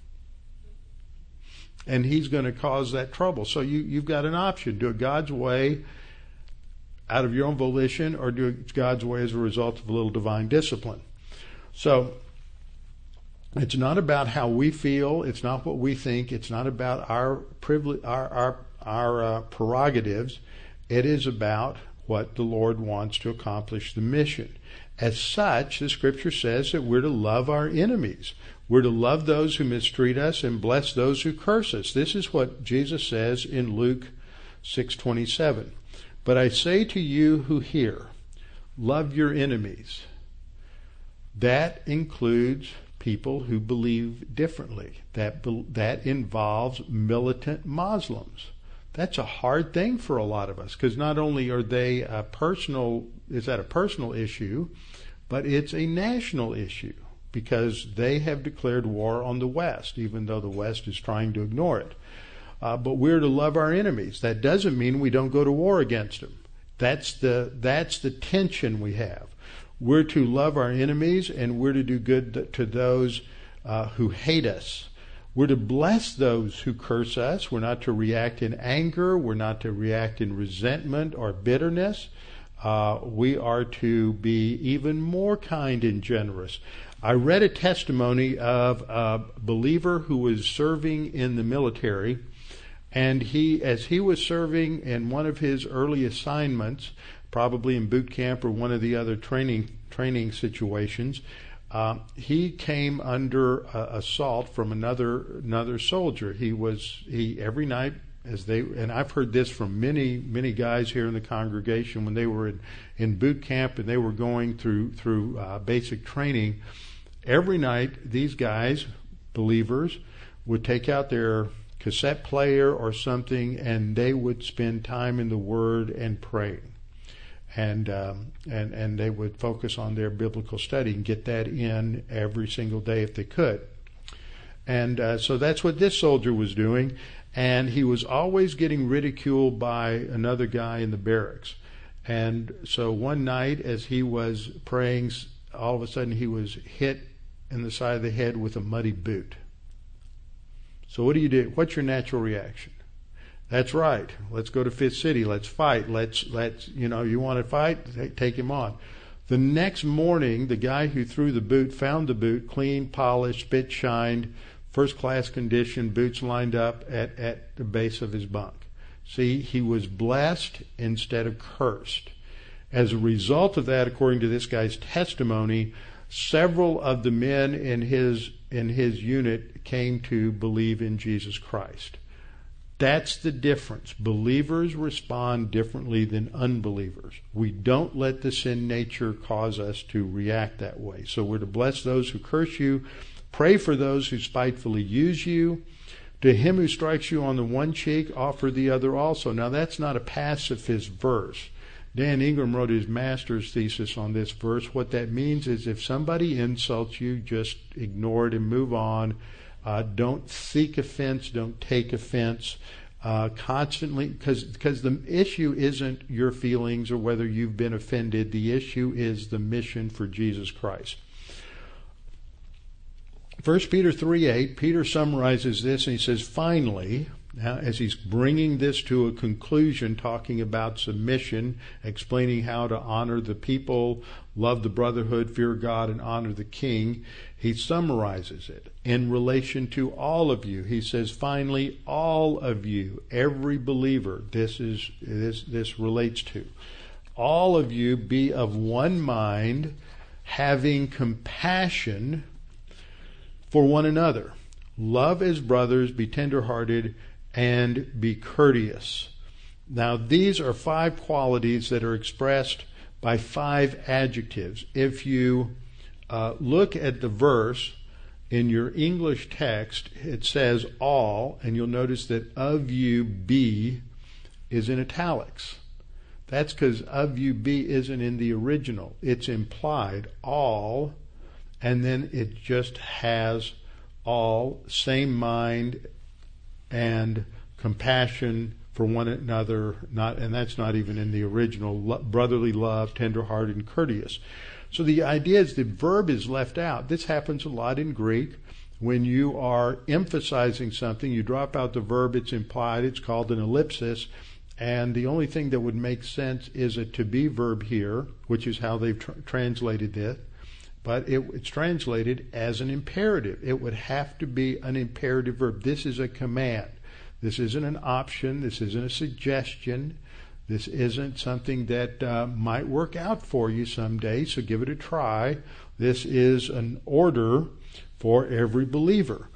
And He's going to cause that trouble. So you've got an option. Do it God's way out of your own volition, or do it God's way as a result of a little divine discipline. So it's not about how we feel. It's not what we think. It's not about our privilege, our prerogatives. It is about what the Lord wants to accomplish the mission. As such, the Scripture says that we're to love our enemies. We're to love those who mistreat us and bless those who curse us. This is what Jesus says in Luke 6:27. But I say to you who hear, love your enemies. That includes people who believe differently. That involves militant Muslims. That's a hard thing for a lot of us, because not only are they a personal issue, but it's a national issue, because they have declared war on the West, even though the West is trying to ignore it. But we're to love our enemies. That doesn't mean we don't go to war against them. That's the tension we have. We're to love our enemies, and we're to do good to those who hate us. We're to bless those who curse us. We're not to react in anger. We're not to react in resentment or bitterness. We are to be even more kind and generous. I read a testimony of a believer who was serving in the military, and as he was serving in one of his early assignments, probably in boot camp or one of the other training situations, he came under assault from another soldier. He every night, and I've heard this from many guys here in the congregation, when they were in boot camp and they were going through basic training, every night these guys, believers, would take out their cassette player or something, and they would spend time in the Word and praying. And they would focus on their biblical study and get that in every single day if they could. And so that's what this soldier was doing. And he was always getting ridiculed by another guy in the barracks. And so one night, as he was praying, all of a sudden he was hit in the side of the head with a muddy boot. So what do you do? What's your natural reaction? That's right. Let's go to Fifth City. Let's fight. Let's you want to fight? Take him on. The next morning, the guy who threw the boot found the boot clean, polished, spit shined first class condition, boots lined up at the base of his bunk. See, he was blessed instead of cursed. As a result of that, according to this guy's testimony, several of the men in his unit came to believe in Jesus Christ. That's the difference. Believers respond differently than unbelievers. We don't let the sin nature cause us to react that way. So we're to bless those who curse you, pray for those who spitefully use you. To him who strikes you on the one cheek, offer the other also. Now that's not a pacifist verse. Dan Ingram wrote his master's thesis on this verse. What that means is if somebody insults you, just ignore it and move on. Don't seek offense. Don't take offense. Constantly, because the issue isn't your feelings or whether you've been offended. The issue is the mission for Jesus Christ. 1 Peter 3:8, Peter summarizes this and he says, finally, now as he's bringing this to a conclusion, talking about submission, explaining how to honor the people, love the brotherhood, fear God, and honor the king, he summarizes it in relation to all of you. He says, finally, all of you, every believer, this relates to. All of you be of one mind, having compassion for one another. Love as brothers, be tenderhearted, and be courteous. Now, these are 5 qualities that are expressed by 5 adjectives. If you look at the verse in your English text, it says all, and you'll notice that of you be is in italics. That's because of you be isn't in the original. It's implied, all, and then it just has all, same mind and compassion for one another, and that's not even in the original, brotherly love, tenderhearted, and courteous. So the idea is the verb is left out. This happens a lot in Greek. When you are emphasizing something, you drop out the verb, it's implied, it's called an ellipsis, and the only thing that would make sense is a to be verb here, which is how they've translated this. But it's translated as an imperative. It would have to be an imperative verb. This is a command. This isn't an option. This isn't a suggestion. This isn't something that might work out for you someday, so give it a try. This is an order for every believer.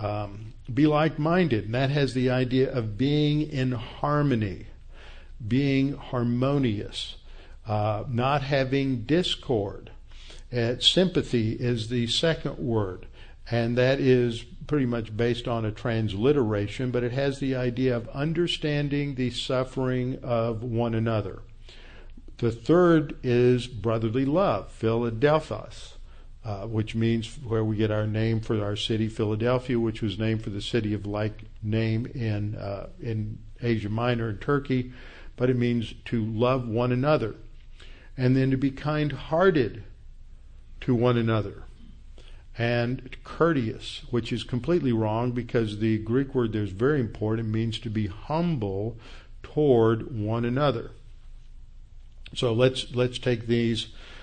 Be like-minded, and that has the idea of being in harmony, being harmonious, not having discord. Sympathy is the second word, and that is pretty much based on a transliteration, but it has the idea of understanding the suffering of one another. The third is brotherly love, Philadelphos, which means where we get our name for our city, Philadelphia, which was named for the city of like name in Asia Minor and Turkey, but it means to love one another. And then to be kind-hearted to one another, and courteous, which is completely wrong because the Greek word there is very important. It means to be humble toward one another. So let's take these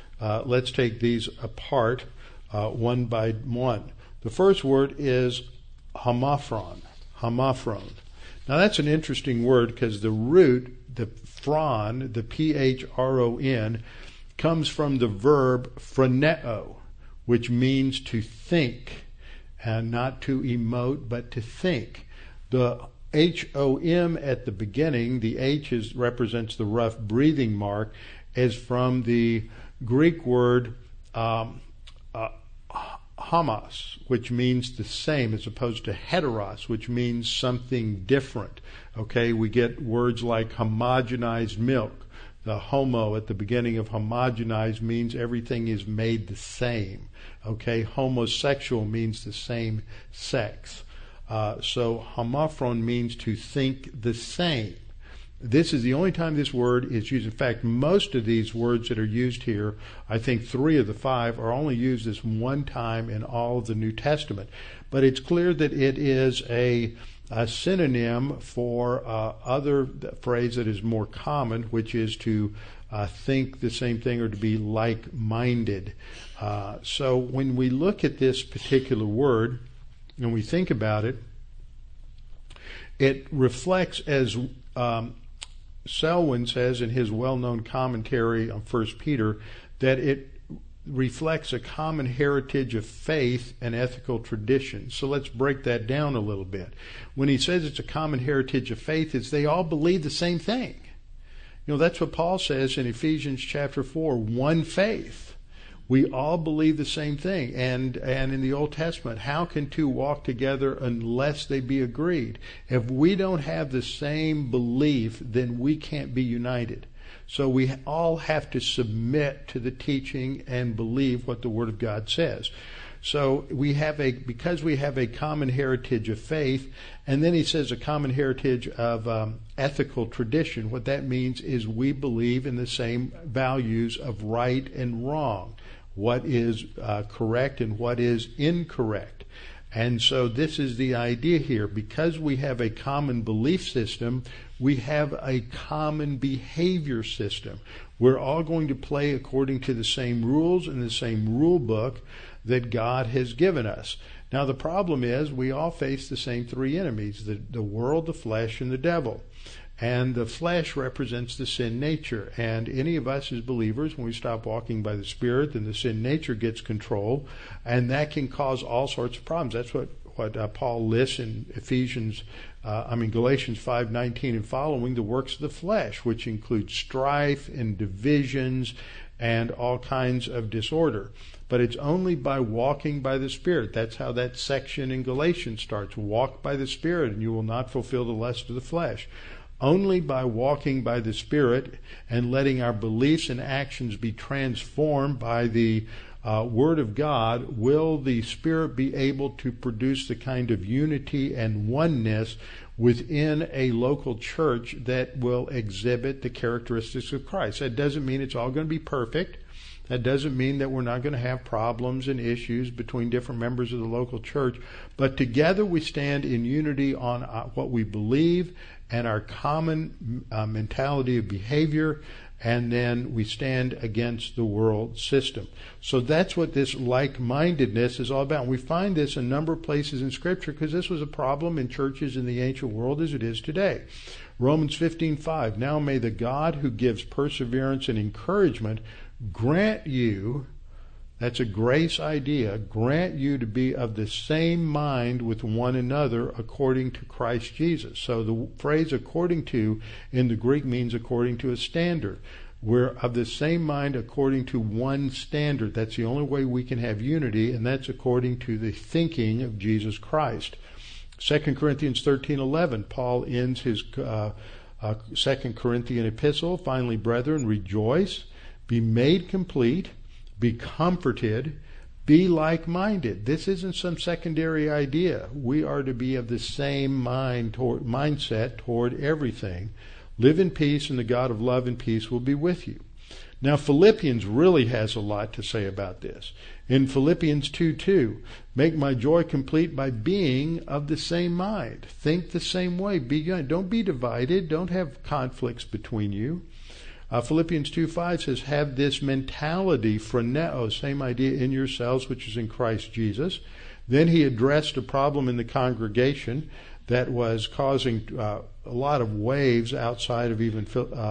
apart one by one. The first word is homophron. Homophron. Now that's an interesting word because the root, the phron, the phron, comes from the verb phroneo, which means to think, and not to emote, but to think. The HOM at the beginning, the H represents the rough breathing mark, is from the Greek word homos, which means the same, as opposed to heteros, which means something different. Okay, we get words like homogenized milk. The homo at the beginning of homogenized means everything is made the same. Okay, homosexual means the same sex. So homophron means to think the same. This is the only time this word is used. In fact, most of these words that are used here, I think 3 of the 5 are only used this one time in all of the New Testament. But it's clear that it is a synonym for other phrase that is more common, which is to think the same thing or to be like-minded. So when we look at this particular word, and we think about it, it reflects, as Selwyn says in his well-known commentary on 1 Peter, that it reflects a common heritage of faith and ethical tradition. So let's break that down a little bit. When he says it's a common heritage of faith, it's they all believe the same thing. That's what Paul says in Ephesians chapter 4, one faith. We all believe the same thing. And in the Old Testament, how can two walk together unless they be agreed? If we don't have the same belief, then we can't be united. So we all have to submit to the teaching and believe what the Word of God says. So because we have a common heritage of faith, and then he says a common heritage of ethical tradition. What that means is we believe in the same values of right and wrong, what is correct and what is incorrect. And so this is the idea here. Because we have a common belief system, we have a common behavior system. We're all going to play according to the same rules and the same rule book that God has given us. Now the problem is we all face the same three enemies, the world, the flesh, and the devil. And the flesh represents the sin nature. And any of us as believers, when we stop walking by the Spirit, then the sin nature gets control, and that can cause all sorts of problems. That's what Paul lists in Galatians 5:19 and following, the works of the flesh, which include strife and divisions and all kinds of disorder. But it's only by walking by the Spirit. That's how that section in Galatians starts. Walk by the Spirit, and you will not fulfill the lust of the flesh. Only by walking by the Spirit and letting our beliefs and actions be transformed by the Word of God will the Spirit be able to produce the kind of unity and oneness within a local church that will exhibit the characteristics of Christ. That doesn't mean it's all going to be perfect. That doesn't mean that we're not going to have problems and issues between different members of the local church. But together we stand in unity on what we believe and our common mentality of behavior, and then we stand against the world system. So that's what this like-mindedness is all about. We find this in a number of places in Scripture because this was a problem in churches in the ancient world as it is today. Romans 15:5, now may the God who gives perseverance and encouragement grant you, that's a grace idea, grant you to be of the same mind with one another according to Christ Jesus. So the phrase according to in the Greek means according to a standard. We're of the same mind according to one standard. That's the only way we can have unity, and that's according to the thinking of Jesus Christ. 2 Corinthians 13:11, Paul ends his 2 Corinthian epistle, finally, brethren, rejoice, be made complete, be comforted, be like-minded. This isn't some secondary idea. We are to be of the same mindset toward everything. Live in peace, and the God of love and peace will be with you. Now, Philippians really has a lot to say about this. In Philippians 2:2, make my joy complete by being of the same mind. Think the same way. Don't be divided. Don't have conflicts between you. Philippians 2:5 says, have this mentality, phroneo, same idea, in yourselves, which is in Christ Jesus. Then he addressed a problem in the congregation that was causing a lot of waves outside of even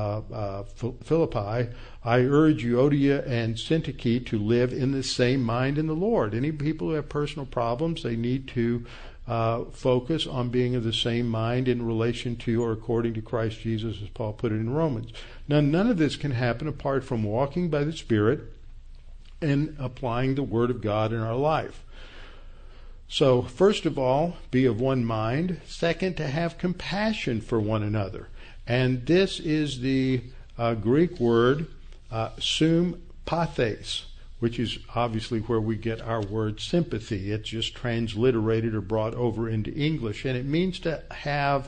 Philippi. I urge Euodia and Syntyche to live in the same mind in the Lord. Any people who have personal problems, they need to focus on being of the same mind in relation to or according to Christ Jesus, as Paul put it in Romans. Now, none of this can happen apart from walking by the Spirit and applying the Word of God in our life. So, first of all, be of one mind. Second, to have compassion for one another. And this is the Greek word sympathes, which is obviously where we get our word sympathy. It's just transliterated or brought over into English. And it means to have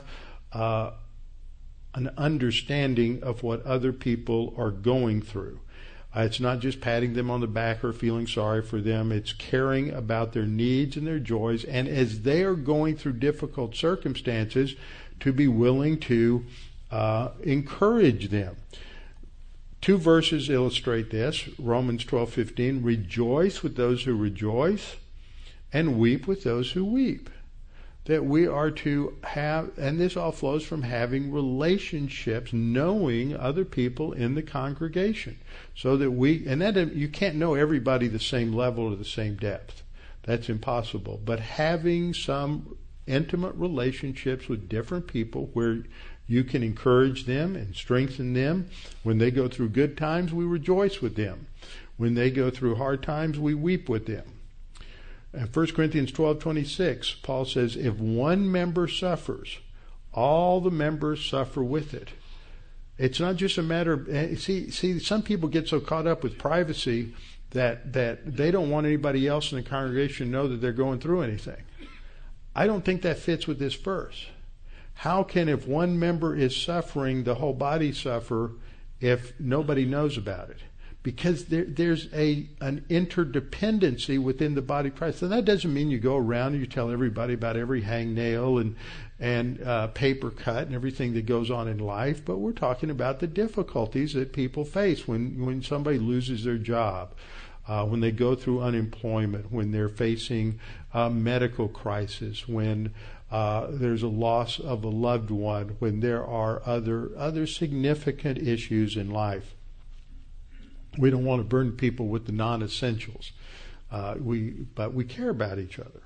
an understanding of what other people are going through. It's not just patting them on the back or feeling sorry for them. It's caring about their needs and their joys. And as they are going through difficult circumstances, to be willing to encourage them. Two verses illustrate this. Romans 12:15, rejoice with those who rejoice, and weep with those who weep. That we are to have, and this all flows from having relationships, knowing other people in the congregation, so that you can't know everybody the same level or the same depth. That's impossible. But having some intimate relationships with different people where you can encourage them and strengthen them. When they go through good times, we rejoice with them. When they go through hard times, we weep with them. In 1 Corinthians 12:26, Paul says, if one member suffers, all the members suffer with it. It's not just a matter of, see, some people get so caught up with privacy that they don't want anybody else in the congregation to know that they're going through anything. I don't think that fits with this verse. How can, if one member is suffering, the whole body suffer if nobody knows about it? Because there's an interdependency within the body of Christ. And that doesn't mean you go around and you tell everybody about every hangnail and paper cut and everything that goes on in life, but we're talking about the difficulties that people face when somebody loses their job, when they go through unemployment, when they're facing a medical crisis, when there's a loss of a loved one, when there are other significant issues in life. We don't want to burden people with the non-essentials, but we care about each other.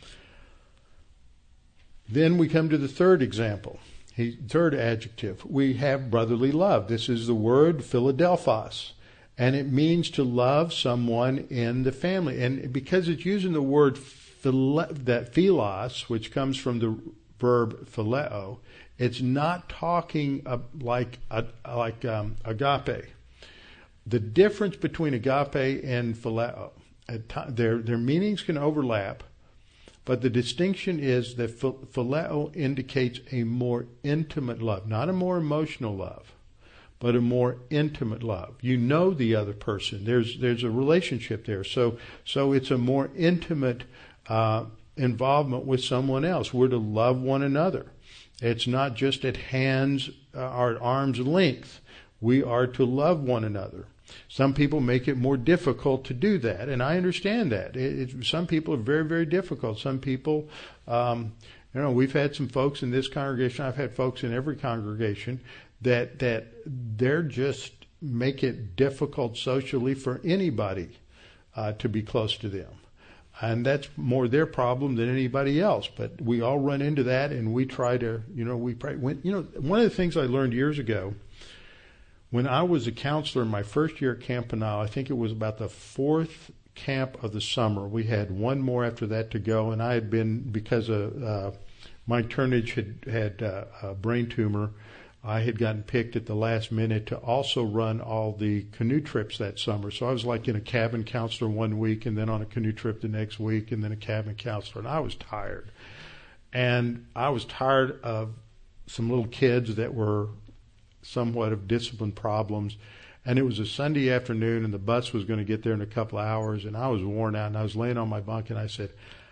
Then we come to the third example, third adjective. We have brotherly love. This is the word Philadelphos, and it means to love someone in the family. And because it's using the word that philos, which comes from the verb phileo, it's not talking like agape. The difference between agape and phileo, their meanings can overlap, but the distinction is that phileo indicates a more intimate love, not a more emotional love, but a more intimate love. You know the other person. There's a relationship there. So it's a more intimate involvement with someone else. We're to love one another. It's not just at arm's length. We are to love one another. Some people make it more difficult to do that, and I understand that. Some people are very, very difficult. Some people, we've had some folks in this congregation. I've had folks in every congregation that they're just make it difficult socially for anybody to be close to them. And that's more their problem than anybody else. But we all run into that, and we try to, one of the things I learned years ago, when I was a counselor in my first year at Campanile, I think it was about the fourth camp of the summer. We had one more after that to go, and I had been, because of my turnage had a brain tumor, I had gotten picked at the last minute to also run all the canoe trips that summer. So I was like in a cabin counselor one week, and then on a canoe trip the next week, and then a cabin counselor, and I was tired. And I was tired of some little kids that were somewhat of discipline problems, and it was a Sunday afternoon, and the bus was going to get there in a couple of hours, and I was worn out, and I was laying on my bunk, and I said,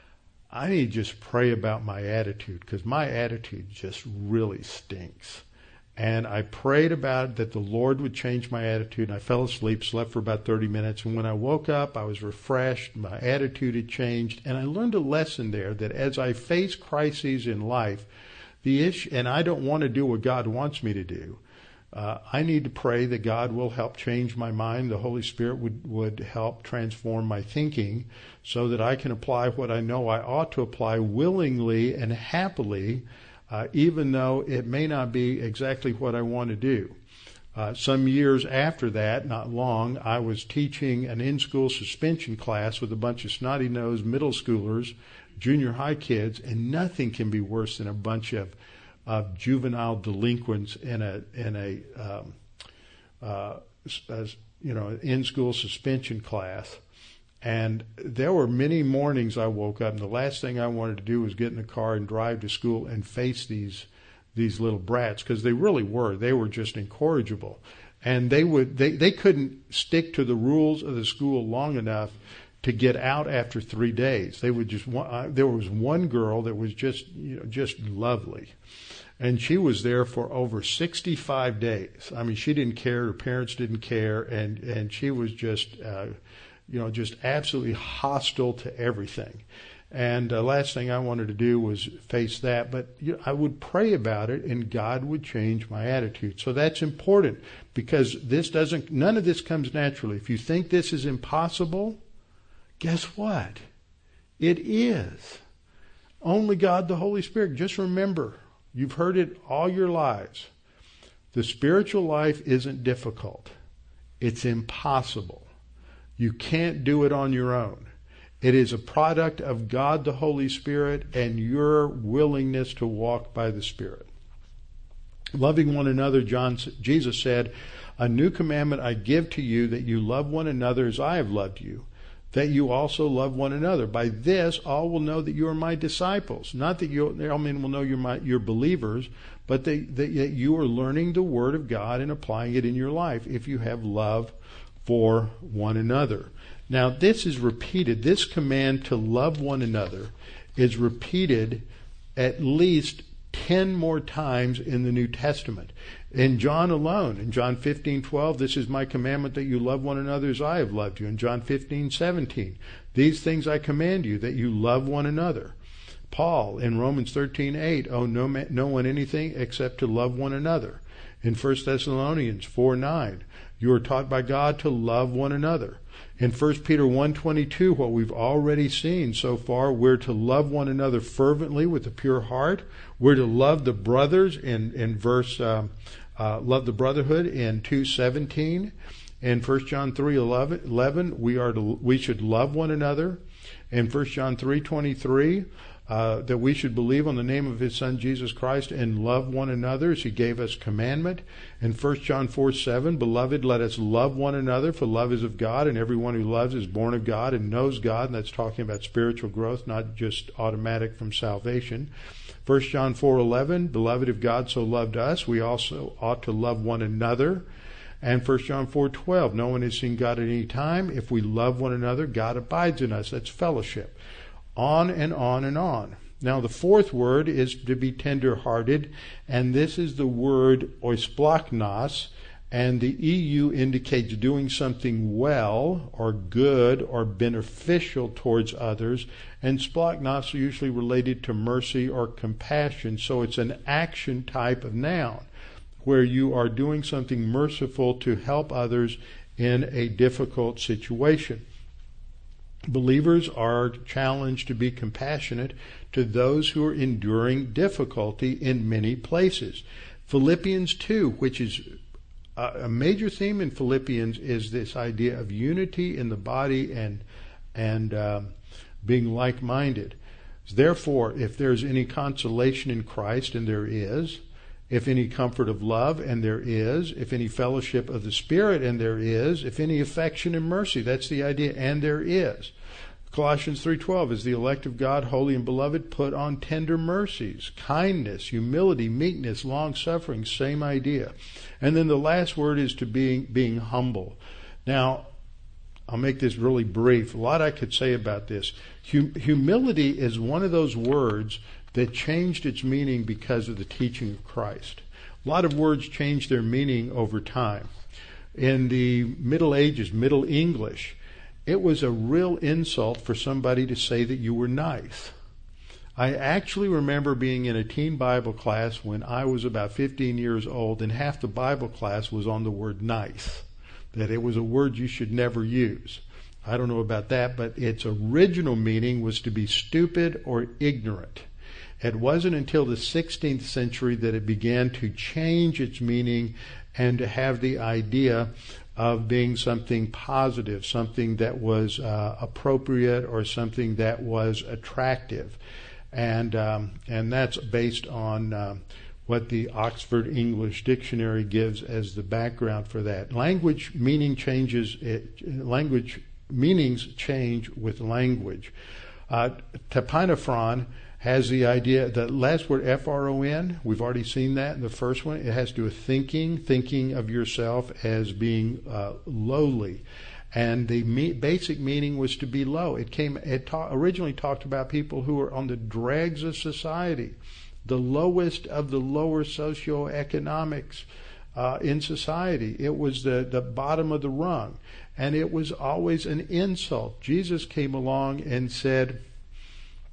I need to just pray about my attitude, because my attitude just really stinks. And I prayed about it, that the Lord would change my attitude, and I fell asleep, slept for about 30 minutes, and when I woke up, I was refreshed, my attitude had changed, and I learned a lesson there, that as I face crises in life, the issue, and I don't want to do what God wants me to do, I need to pray that God will help change my mind. The Holy Spirit would help transform my thinking so that I can apply what I know I ought to apply willingly and happily, even though it may not be exactly what I want to do. Some years after that, not long, I was teaching an in-school suspension class with a bunch of snotty-nosed middle schoolers, junior high kids, and nothing can be worse than a bunch of juvenile delinquents in in-school suspension class. And there were many mornings I woke up, and the last thing I wanted to do was get in the car and drive to school and face these little brats, because they really were. They were just incorrigible, and they couldn't stick to the rules of the school long enough to get out after 3 days. They would just. There was one girl that was just lovely. And she was there for over 65 days. I mean, she didn't care. Her parents didn't care. And she was just absolutely hostile to everything. And the last thing I wanted to do was face that, but I would pray about it and God would change my attitude. So that's important because none of this comes naturally. If you think this is impossible, guess what? It is. Only God, the Holy Spirit. Just remember, you've heard it all your lives. The spiritual life isn't difficult. It's impossible. You can't do it on your own. It is a product of God, the Holy Spirit, and your willingness to walk by the Spirit. Loving one another, Jesus said, "A new commandment I give to you, that you love one another as I have loved you, that you also love one another. By this, all will know that you are my disciples." Not that all men will know you're believers, but that you are learning the Word of God and applying it in your life if you have love for one another. Now, this is repeated. This command to love one another is repeated at least 10 more times in the New Testament. In John alone, in John 15:12, "This is my commandment, that you love one another as I have loved you." In John 15:17, "These things I command you, that you love one another." Paul, in Romans 13:8, "Owe no one anything except to love one another." In 1 Thessalonians 4:9, "You are taught by God to love one another." In 1 Peter 1:22, what we've already seen so far, we're to love one another fervently with a pure heart. We're to love the brothers love the brotherhood in 2:17. In 1 John 3:11, we should love one another. In 1 John 3:23, that we should believe on the name of his Son Jesus Christ and love one another as he gave us commandment. In 1 John 4:7, "Beloved, let us love one another, for love is of God, and everyone who loves is born of God and knows God." And that's talking about spiritual growth, not just automatic from salvation. 1 John 4:11, "Beloved, if God so loved us, we also ought to love one another." And 1 John 4:12, "No one has seen God at any time. If we love one another, God abides in us." That's fellowship. On and on and on. Now, the fourth word is to be tender-hearted, and this is the word oisplachnos, and the EU indicates doing something well or good or beneficial towards others, and splachnos are usually related to mercy or compassion, so it's an action type of noun, where you are doing something merciful to help others in a difficult situation. Believers are challenged to be compassionate to those who are enduring difficulty in many places. Philippians 2, which is a major theme in Philippians, is this idea of unity in the body and being like-minded. Therefore, if there's any consolation in Christ, and there is, if any comfort of love, and there is, if any fellowship of the Spirit, and there is, if any affection and mercy, that's the idea, and there is. Colossians 3:12, "As the elect of God, holy and beloved, put on tender mercies, kindness, humility, meekness, long-suffering," same idea. And then the last word is to being humble. Now, I'll make this really brief. A lot I could say about this. Humility is one of those words that changed its meaning because of the teaching of Christ. A lot of words change their meaning over time. In the Middle Ages, Middle English, it was a real insult for somebody to say that you were nice. I actually remember being in a teen Bible class when I was about 15 years old, and half the Bible class was on the word nice, that it was a word you should never use. I don't know about that, but its original meaning was to be stupid or ignorant. It wasn't until the 16th century that it began to change its meaning and to have the idea of being something positive, something that was appropriate, or something that was attractive. And that's based on what the Oxford English Dictionary gives as the background for that. Language meanings change with language. Tapinophron has the idea, the last word, F-R-O-N, we've already seen that in the first one. It has to do with thinking of yourself as being lowly. And the basic meaning was to be low. Originally talked about people who were on the dregs of society, the lowest of the lower socioeconomics in society. It was the bottom of the rung. And it was always an insult. Jesus came along and said,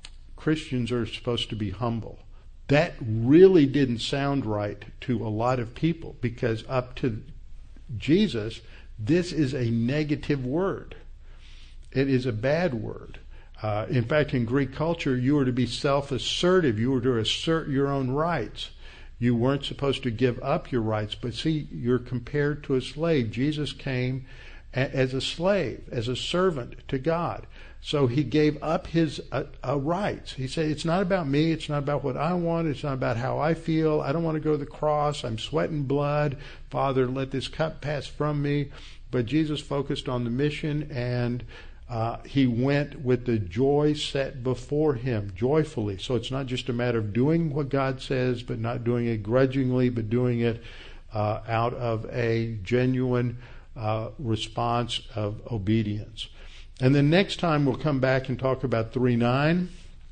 Christians are supposed to be humble. That really didn't sound right to a lot of people, because up to Jesus, this is a negative word. It is a bad word. In fact, in Greek culture, you were to be self-assertive. You were to assert your own rights. You weren't supposed to give up your rights. But see, you're compared to a slave. Jesus came as a slave, as a servant to God. So he gave up his rights. He said, it's not about me. It's not about what I want. It's not about how I feel. I don't want to go to the cross. I'm sweating blood. Father, let this cup pass from me. But Jesus focused on the mission, and he went with the joy set before him, joyfully. So it's not just a matter of doing what God says, but not doing it grudgingly, but doing it out of a genuine response of obedience. And then next time we'll come back and talk about 3:9,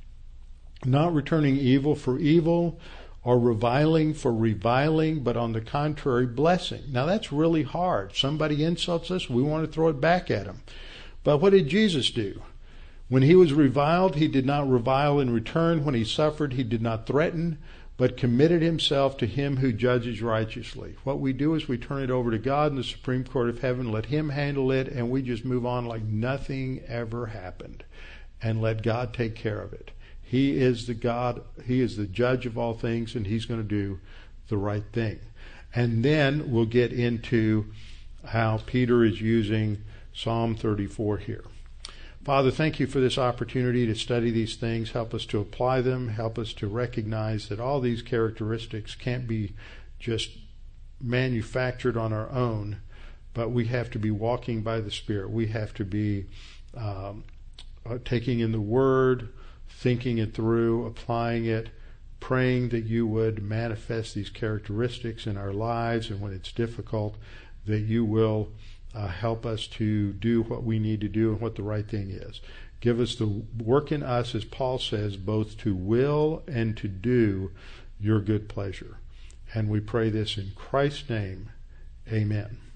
not returning evil for evil or reviling for reviling, but on the contrary, blessing. Now that's really hard. Somebody insults us, we want to throw it back at them. But what did Jesus do? When he was reviled, he did not revile in return. When he suffered, he did not threaten, but committed himself to him who judges righteously. What we do is we turn it over to God in the Supreme Court of Heaven, let him handle it, and we just move on like nothing ever happened, and let God take care of it. He is the God, he is the judge of all things, and he's going to do the right thing. And then we'll get into how Peter is using Psalm 34 here. Father, thank you for this opportunity to study these things. Help us to apply them. Help us to recognize that all these characteristics can't be just manufactured on our own, but we have to be walking by the Spirit. We have to be taking in the Word, thinking it through, applying it, praying that you would manifest these characteristics in our lives, and when it's difficult, that you will help us to do what we need to do and what the right thing is. Give us the work in us, as Paul says, both to will and to do your good pleasure. And we pray this in Christ's name. Amen.